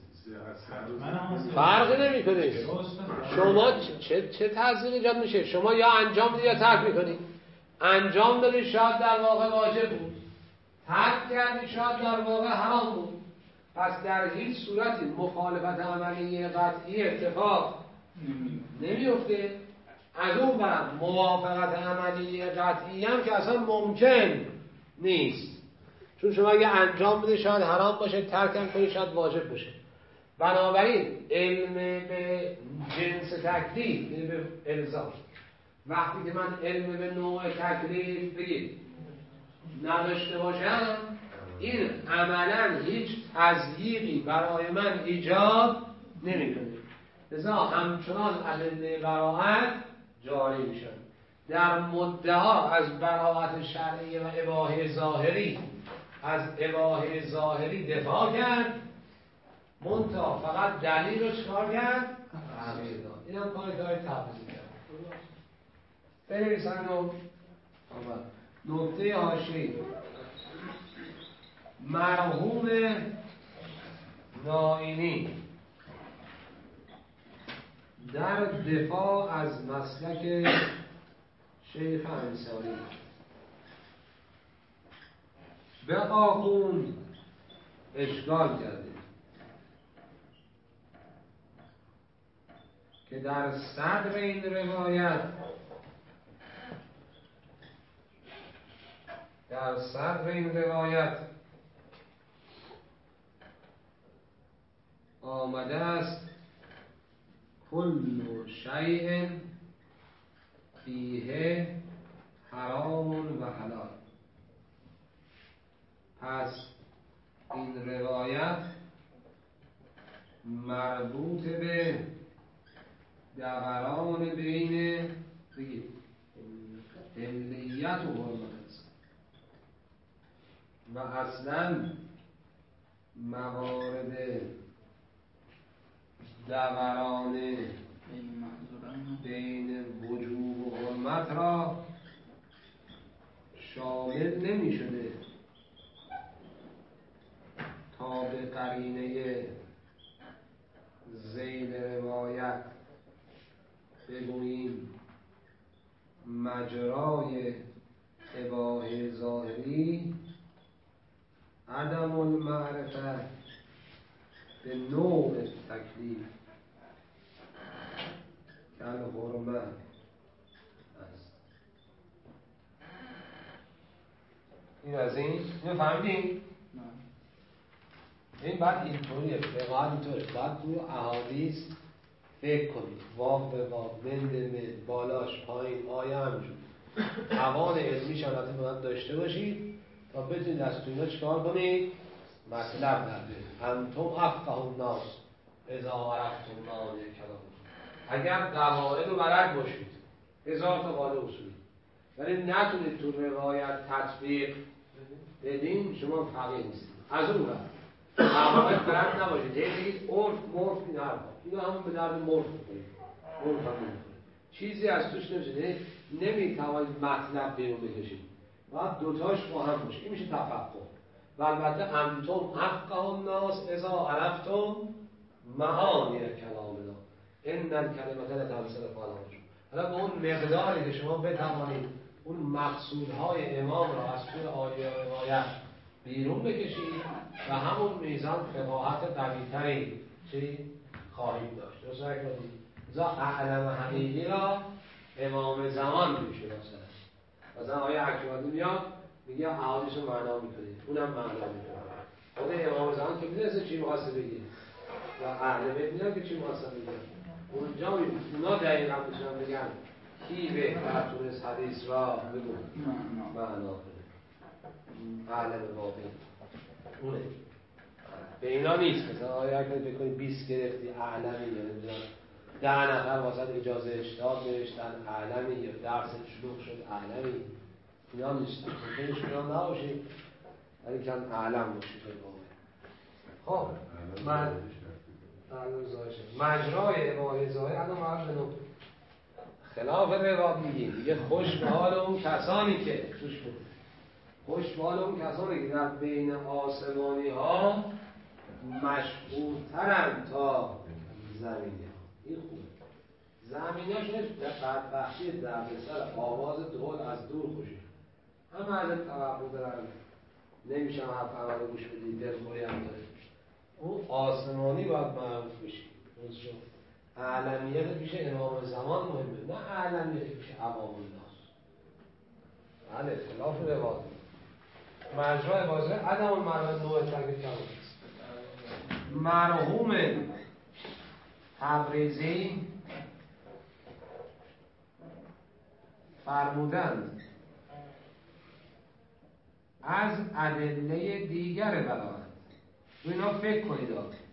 [SPEAKER 1] فرقی نمیکنه شما چه تأثیر ایجاد میشه شما یا انجام میدی یا ترک میکنی انجام دادی شاید در واقع واجب بود ترک کردی شاید در واقع حرام بود پس در هیچ صورتی مخالفت عملی قطعی اتفاق نمیفته از اون برم موافقت عملی قطعی هم که اصلا ممکن نیست چون شما اگه انجام بده شاید حرام باشه ترکم کنی شاید واجب باشه بنابراین علم به جنس تکلیف یعنی به الزام وقتی که من علم به نوع تکلیف بگید نداشته باشم این عملا هیچ تضییقی برای من ایجاد نمیکنه لذا همچنان ادله براءت جاری میشن در مدعا از براءت شرعی و اباحه ظاهری از اباحه ظاهری دفاع کرد منتها فقط دلیل رو چکار کرد؟ تغییر داد این هم کاری که تبریزی کرد بنویسن نکته حاشیه مرحوم نائینی در دفاع از مسلک شیخ انصاری به آخوند اشکال کرده که در صدر این روایت آمده است کل شیء فیه حرام و حلال پس این روایت مربوط به دوران بین علیت و حرمت است و اصلا موارد دوران بین وجوب و حرمت را شامل نمی شده تا به قرینه ذیل روایت بگوییم مجرای اباحه ظاهری عدم المعرفه به نوع تکلیف کل حرمه است این از اینو فهمیدین؟ این بعد اینطوریه فقط اینطوره باید توی احادیث فکر کنید واو به واو من به من بالاش پایین آیه همجور توان علمیش البته باید داشته باشید تا بتونید از تو اینا چیکار کنید؟ مطلب در بیارید. انتم افقه الناس اذا عرفتم معانی کلام. اگر قواعد رو بلد باشید، 1000 تا قاعده اصولی، ولی نتونید تو روایت تطبیق بدین، شما فقیه نیستید. از اون قواعد بلد نباشید، بگید عرف مرف این حرفا، اینا همون به درد مرف می‌خوره. مرف هم نمی‌خوره. چیزی از توش نمیشه، نمیتوانید مطلب بیرون بکشید. باید دوتاش با هم باشه. این میشه تفقه. و البته انتم افقه الناس اذا عرفتم معانی کلامنا ان الکلمة لتنصرف علیهم. حالا به اون مقداری که شما بتوانید اون مقصودهای امام را از توی آیه و روایت بیرون بکشید و همون میزان فقاهت قوی‌تری چی خواهید داشت. درست نکنید. ذا اعلم حقیقی را امام زمان میشناسه. مثلا آیه اکبری میاد میگه احادیث رو معنا میکنید، اونم معنا میکنه. خود امام زمان که میدونسته چی میخواسته بگه و اهل بیت میدونن که چی میخواسته بگه. اونجا اونا دقیقا میتونن بگن کی بهتر تونست حدیث را بگو معنا کنه. اهل واقعی اونه. به اینا نیست. مثلا آیه اکبری بکنید 20 گرفتی اعلمی یا نمیدونم 10 نفر واسه اجازه اجتهاد نوشتن اعلمی یا درس شلوغ شد اعلمی، اینا نیست. ممکنه شما نباشید ولی کم اعلم باشید. خب مجرای اباحه ظاهر الان مرد به نقطه خلاف روایت میگیم دیگه. خوش به حال اون کسانی که توش بود، خوش به حال اون کسانی که در بین آسمانی ها مشهورترن تا زمینی ها. این خوبه. زمینی ها شده بدبختی در سر آواز دهل از دور خوشی همه از این توقع دارن، نمیشم حرف عمل گوش بدید، دلخوری هم داره. اون آسمانی باید معروف بشی. اعلمیت پیش امام زمان مهمه، نه اعلمیت پیش عوام الناس. بله خلاف روایت. مجرای بازه عدم المراد نوع ترک کلام است. مرحوم تبریزی فرمودند از ادله دیگر براءت. اینا فکر کنید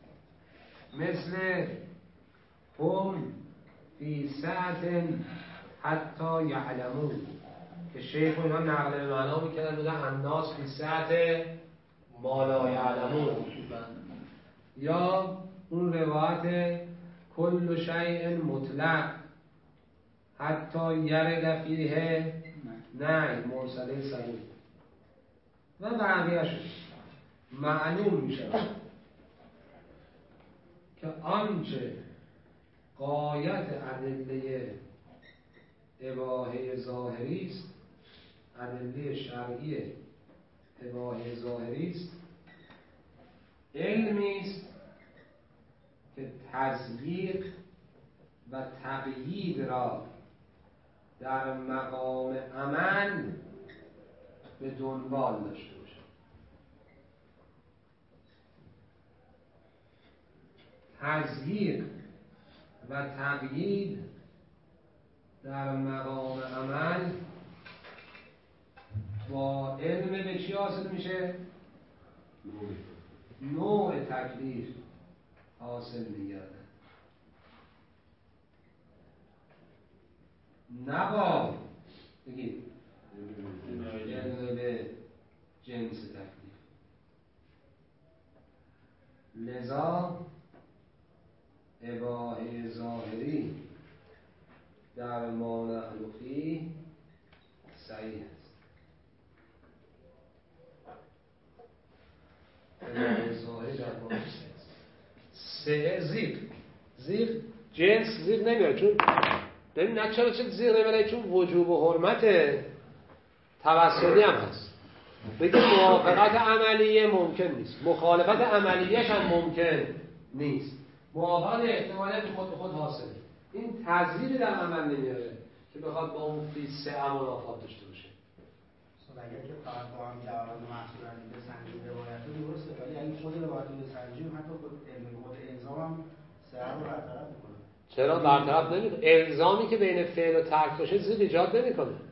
[SPEAKER 1] مثل هم فی سعت حتی یعلمون که شیخ اینا نقل به معنا میکنن بودن الناس فی سعت ما لا یعلمون، یا اون روایت کل شیء مطلق حتی یرد فیه نه مرسله صدوق و بقیه شد. معلوم میشه که آنچه غایت ادله اباحه ظاهری است، ادله شرعی اباحه ظاهری است، علمی است که تزییق و تقیید را در مقام عمل به دنبال داشته باشه. تزییق و تقیید در مقام عمل با علم به چی حاصل میشه؟ نوع تکلیف حاصل میگرده، نه با بگید علم به جنس تکلیف. لذا اباحه ظاهری در ما نحن فیه صحیح است. اباحه ظاهری در ما نحن فیه زیغ جنس زیغ نمیاد، چون ببین نه چرا زیغ نمیاد، چون وجوب و حرمت توسلی هم هست. بگه موافقت عملیه ممکن نیست، مخالفت عملیهش هم ممکن نیست، موافقت احتمالاً خود به خود حاصله. این تضییقی در عمل نمیاره که بخواد با اون فیسه منافات داشته باشه.
[SPEAKER 2] اگر که فقط با هم جواب محصول به سنجید روایت رو درسته، ولی اگه خود روایت رو بسنجیم حتی خود الزام هم سعر رو برطرف میکنه.
[SPEAKER 1] چرا برطرف نمیکنه؟ الزامی که بین فعل و ترک باشه زیر ایجاد نمیکنه.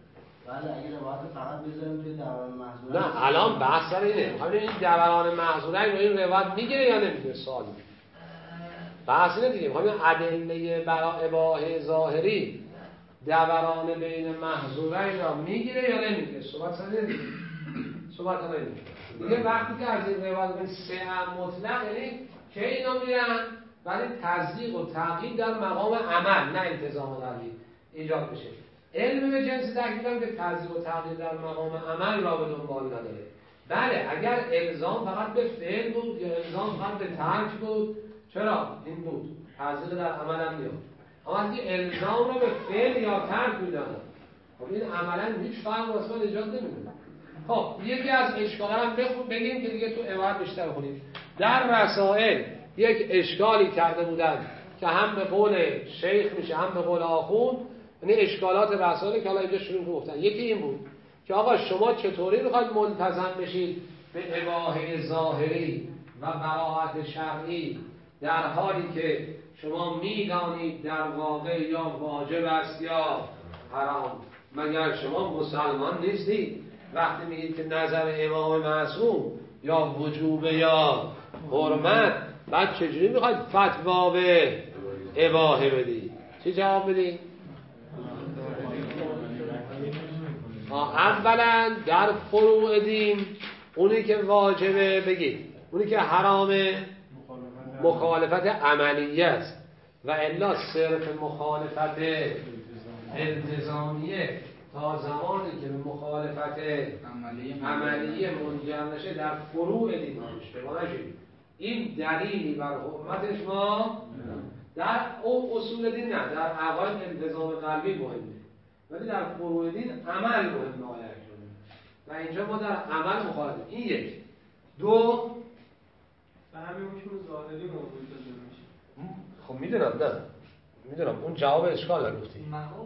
[SPEAKER 2] بله اگه روایت فقط بذاریم توی دوران محظورین.
[SPEAKER 1] نه الان بحث سر اینه. همین این دوران محظورین رو این روایت میگیره یا نمیگیره؟ سوال بحث اینه دیگه. همین ادله برای اباحه ظاهری دوران بین محظورین را میگیره یا نمیگیره؟ صحبت سر اینه دیگه. صحبت هم اینه دیگه. وقتی که از این روایت به سه مطلق یعنی که اینا میرن ولی تصدیق و تقیید در مقام عمل نه التزام قلبی ایجاد بشه. علم به جنس تکلیف هم که تصدیق و تقیید در مقام عمل را به دنبال نداره. بله اگر الزام فقط به فعل بود یا الزام فقط به ترک بود چرا این بود تصدیق در عمل هم میاد. اما اگه الزام را به فعل یا ترک میدادن خب این عملا هیچ فرق واسه من ایجاد نمیکنه. خب یکی از اشکالا هم بگیم که دیگه تو عبارت بیشتر کنیم. در رسائل یک اشکالی کرده بودن که هم به قول شیخ میشه هم به قول آخوند، یعنی اشکالات رسائل که حالا اینجا شروع گفتن. یکی این بود که آقا شما چطوری میخواید ملتزم بشید به اباحه ظاهری و براءت شرعی در حالی که شما میدانید در واقع یا واجب است یا حرام؟ مگر شما مسلمان نیستید؟ وقتی میگید که نظر امام معصوم یا وجوب یا حرمت، بعد چجوری میخواید فتوا به اباحه بدید؟ چی جواب بدید؟ اولا در فروع دین اونی که واجبه بگید، اونی که حرامه مخالفت عملیه است و الا صرف مخالفت التزامیه تا زمانی که به مخالفت عملیه منجر نشه در فروع دین اشتباه نشید. این دلیلی بر حرمتش ما در اصول دین نه، در عقاید التزام قلبی مهمه ولی در فروع دین عمل مهمه آیه شده و اینجا ما در عمل مخالفیم. این یک. دو
[SPEAKER 3] به همین حکم ظاهری موضوع داده میشه.
[SPEAKER 1] خب میدونم اون جواب اشکال رو گفتی.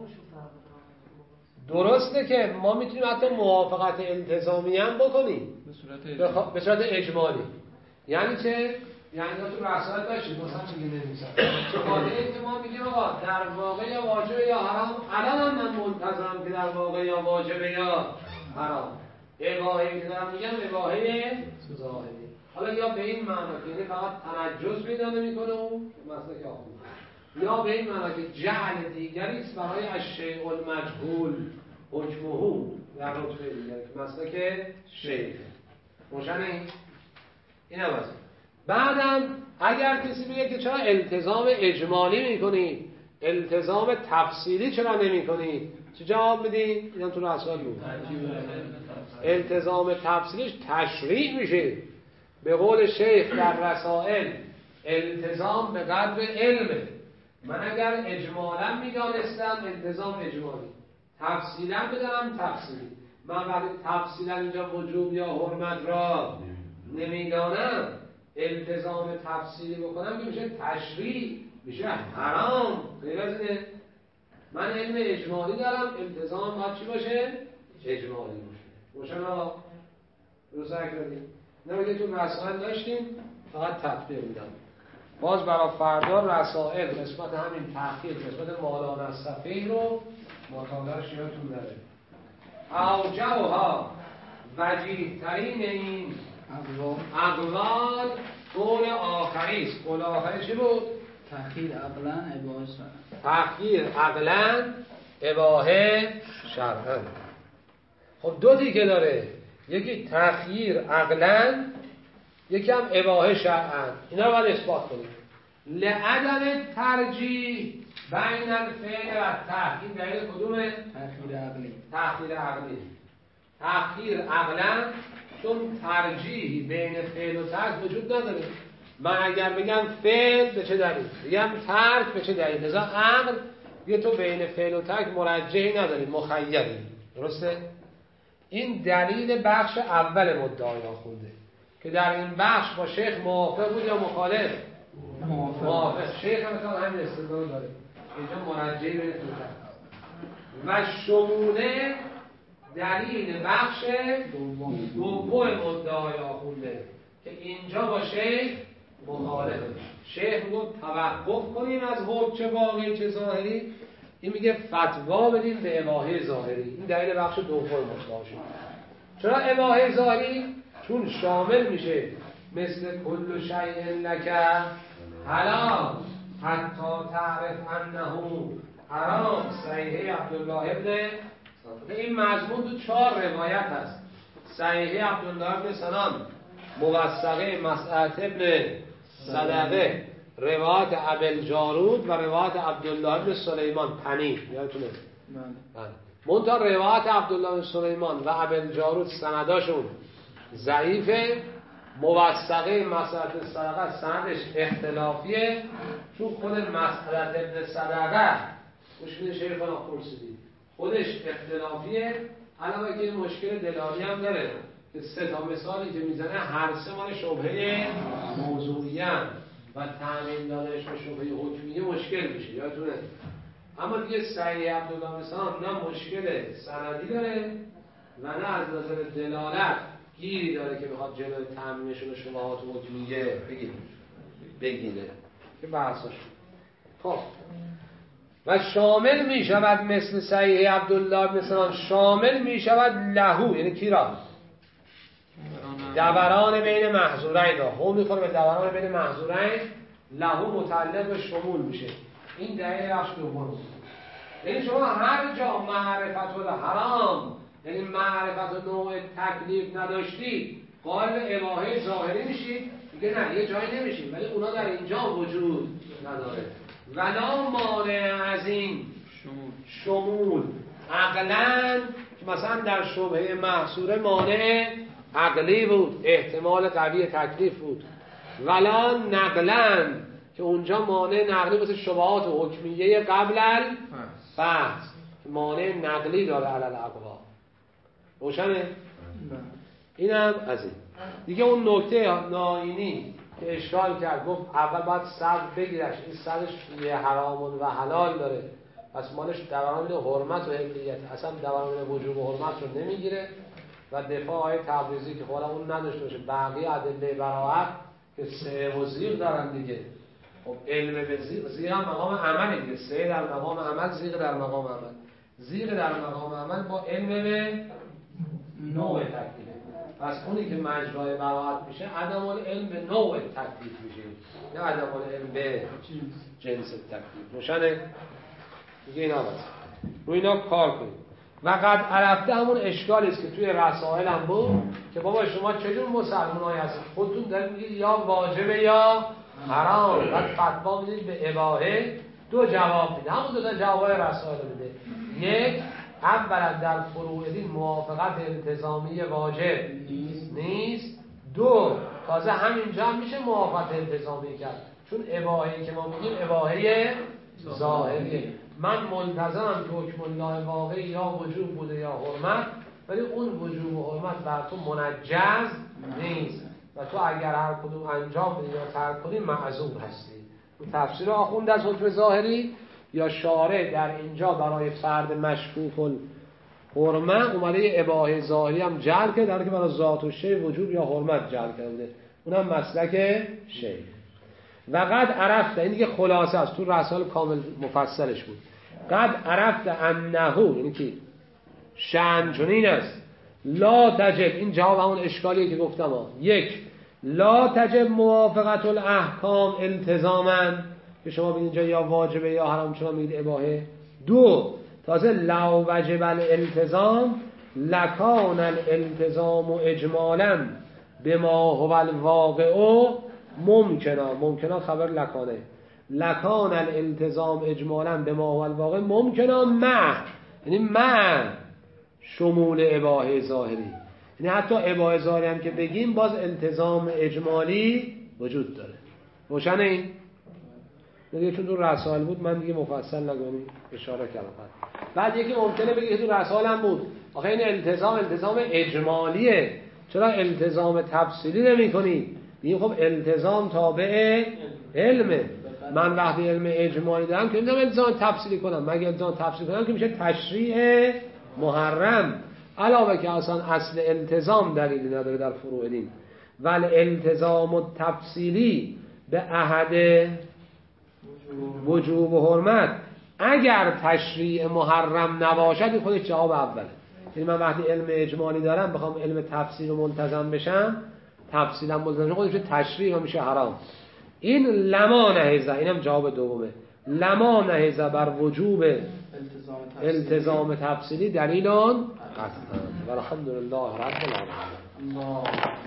[SPEAKER 1] درسته که ما میتونیم حتی موافقت التزامی هم بکنیم به صورت اجمالی. یعنی چه؟ یعنی تو رسائل داشتید مثلا میگه نمی‌سن چه خاطره که ما میگیم آقا در واقع یا واجبه یا حرام. الان من منتظرم که در واقع یا واجبه یا حرام. اباحه که دارم میگم اباحه ظاهری. حالا یا به این معنا که یعنی فقط تنجس پیدا نمی‌کنه مسلک آخوند، یا به این معنا که جعل دیگری است برای الشیء المجهول حکمه در رتبه دیگری که مسلک شیخ. روشنه این هم هست. بعدم اگر کسی بگه که چرا التزام اجمالی میکنید التزام تفصیلی چرا نمیکنید، چه جواب میدید؟ اینا تو رسائل بود. التزام تفصیلیش تشریع میشه. به قول شیخ در رسائل التزام به قدر علمه. من اگر اجمالا میدانستم التزام اجمالی، تفصیلا بدانم تفصیلی. من وقتی تفصیلا اینجا وجوب یا حرمت را نمیدانم التزام تفصیلی بکنم که میشه تشریع، میشه حرام. غیر از اینه من علم اجمالی دارم، التزام باید چی باشه؟ اجمالی باشه. روشن ها روزه کردیم نمیگه تو رسائل داشتیم فقط تطبیق میدم. باز برای فردا رسائل قسمت همین تحقیق قسمت مالان از صفحه رو مطالعه شیرتون داره. اوجهها وجیه ترین این اقوال قول آخری است. قول آخری چی بود؟
[SPEAKER 6] تأخیر عقلا اباحه شرعا.
[SPEAKER 1] تأخیر عقلا اباحه شرعا. خب دو دیگه داره، یکی تأخیر عقلا یکی هم اباحه شرعا. اینا رو باید اثبات کنیم. لعدم ترجیح بین الفعل و الترک. این دلیل کدومه؟
[SPEAKER 6] تأخیر عقلی.
[SPEAKER 1] تأخیر عقلی. تأخیر عقلا چون ترجیحی بین فعل و ترک وجود نداره. من اگر بگم فعل به چه دلیل، بگم ترک به چه دلیل، لذا عقل یه تو بین فعل و ترک مرجحی نداری، مخیری. درسته؟ این دلیل بخش اول مدعای آخونده که در این بخش با شیخ موافق بود یا مخالف؟ موافق. شیخ هم مثلا همین استدلال داره اینجا مرجحی بین فعل و ترک. و شمونه دلیل بخش دوم مدعای آخونده که اینجا با شیخ مخالفه. شیخ میگه توقف کنیم از حکم چه واقعی چه ظاهری این میگه فتوا بدیم به اباحه ظاهری. این دلیل بخش دوم مطلع شد. چرا اباحه ظاهری؟ چون شامل میشه مثل کل شیء لک حلال حتی تعرف انه حرام. صحیح عبدالله ابن این مضمون تو 4 روایت هست. صحیح عبدالله ابن سلام، موثقه مسعود ابن صدقه، روایت ابوالجارود و روایت عبدالله ابن سلیمان پنیر. یادتونه؟ بله. منتها روایت عبدالله ابن سلیمان و ابوالجارود سنداشون ضعیفه. موثقه مسعود ابن صدقه سندش اختلافیه، چون خود مسعود ابن صدقه مشکل شیخنا خورسیدی خودش اختلافیه. علاوه که این مشکل دلالی هم داره که 3 تا مثالی که میزنه هر 3 مال شبهه موضوعی هم و تعمیم دادنش به شبهه حکمیه مشکل میشه. یادتونه؟ اما دیگه صحیح عبدالله بن سلام نه مشکل سندی داره و نه از نظر دلالت گیری داره که بخواد جلوی تعمیمشون و شبهات حکمیه بگیره که بحثاش. خب و شامل می شود مثل صحیح عبدالله بن سلام، شامل می شود لهو، یعنی کی را؟ دوران بین محظورین را. هم میخوره به دوران بین محظورین، لهو متعلق به شمول میشه. این دلیل بخش دوم. یعنی شما هر جا معرفت الحرام یعنی معرفت نوع تکلیف نداشتید قائل اباحه ظاهری میشید. دیگه نه یه جایی نمیشید، ولی اونا در اینجا وجود نداره. ولا مانع از این شمول عقلاً که مثلا در شبهه محصوره مانع عقلی بود، احتمال قوی تکلیف بود. ولا نقلاً که اونجا مانع نقلی مثل شبهات و حکمیه قبل الفحص مانع نقلی داره علی الاقوا. روشنه؟ اینم از این دیگه. اون نکته ناینی که اشکال کرد، گفت اول باید صدر بگیرش، این صدرش یه حرام و حلال داره، پس مالش دوران حرمت و حلیت، اصلا دوران وجوب و حرمت رو نمیگیره. و دفاع های تبریزی که خودم اون نداشته باشه، بقیه ادله براءت که سه و زیغ دارن دیگه. خب علم به زیغ هم مقام عمل دیگه، سه در مقام عمل، زیغ در مقام عمل. زیغ در مقام عمل با علم به نوع تکلیف. پس اونی که مجرای براءت میشه عدم علم به نوع تکلیف میشه، نه عدم علم به جنس تکلیف. روشنه؟ دیگه اینا بس رو اینا کار کنید. و قد عرفته همون اشکالی است که توی رسائل هم بود که بابا شما چجور مسلمانایی هستید، خودتون دارید میگید یا واجبه یا حرام، بعد فتوا میدید به اباحه. 2 جواب میده، همون 2 تا جواب رسائل میده. یک، اولا در فروع دین موافقت التزامی واجب نیست. 2، تازه همینجا هم میشه موافقت التزامی کرد، چون اباحه‌ای که ما میگیم اباحه ظاهریه. من ملتزمم که حکم الله واقعی یا وجوب بوده یا حرمت، ولی اون وجوب و حرمت بر تو منجز نیست و تو اگر هر کدوم انجام بدی یا ترک کنی معذور هستی. تفسیر آخوند از حکم ظاهری یا شارع در اینجا برای فرد مشکوک الحرمه اومده اباحه ظاهری هم جعل کرده، در حالی که برای ذات و شی وجوب یا حرمت جعل کرده. اونم مسلک شیخ. و قد عرفته، این دیگه خلاصه است، تو رسائل کامل مفصلش بود. قد عرفته انه، یعنی که شأن چنین است، لا تجب، این جواب همون اشکالیه که گفتم ها. 1، لا تجب موافقت الاحکام التزاما، که شما ببینید اینجا یا واجبه یا حرام، شما میگید اباحه. 2، تازه لو وجب الالتزام لکان الالتزام اجمالا بما هو الواقع ممکنا خبر لکانه، لکان الالتزام اجمالا بما هو الواقع ممکنا یعنی شمول اباحه ظاهری. یعنی حتی اباحه ظاهری هم که بگیم باز التزام اجمالی وجود داره. روشنه این؟ دیگه چون تو رسائل بود من دیگه مفصل نگم اشاره کردم. بعد یکی ممکنه بگه تو رسائل هم بود، آخه این التزام اجمالیه، چرا التزام تفصیلی نمی کنی؟ این خب التزام تابع علمه. من وقتی علم اجمالی دارم که نمیدونم التزام تفصیلی کنم، مگه التزام تفصیلی کنم که میشه تشریع محرم، علاوه که اصلا اصل التزام دلیلی نداره در فروع دین. ول التزام التفصیلی به احد وجوب و حرمت اگر تشریع محرم نباشد این خودش جواب اوله. یعنی من وقتی علم اجمالی دارم بخوام علم تفسیر رو ملتزم بشم، تفصیلا ملتزم بشم، خودش تشریع رو میشه حرام. این لما نهزه، اینم جواب دومه. لما نهزه بر وجوب التزام تفصیلی دلیلان قطعا. و الحمدلله رب العالمین.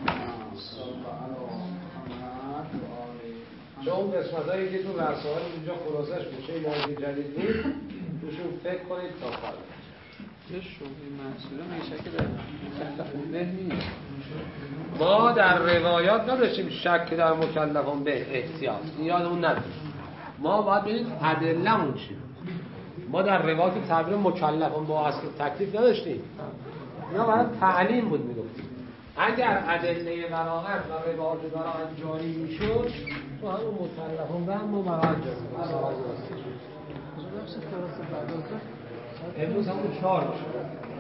[SPEAKER 1] چون قسمتایی که تو رسائل اینجا خلاصش میشه موضوع جدید بود، توشون فکر کنید تا فرق.
[SPEAKER 6] یه شغلی منصوره میشه که به نیست.
[SPEAKER 1] ما در روایات نداشتیم شک در مکلفان به احتیاط، یادمون نداشت. ما باید ببینید ادله‌مون چیه. ما در روایات تعبیر مکلفان با اصل تکلیف نداشتیم. اینا برای تعلیم بود میگفتیم. اگر ادله براءت و روایات براءت جاری میشد، تو همون مکلفان به هم ما براءت جاری می‌شد. امروز همون 4 میشه.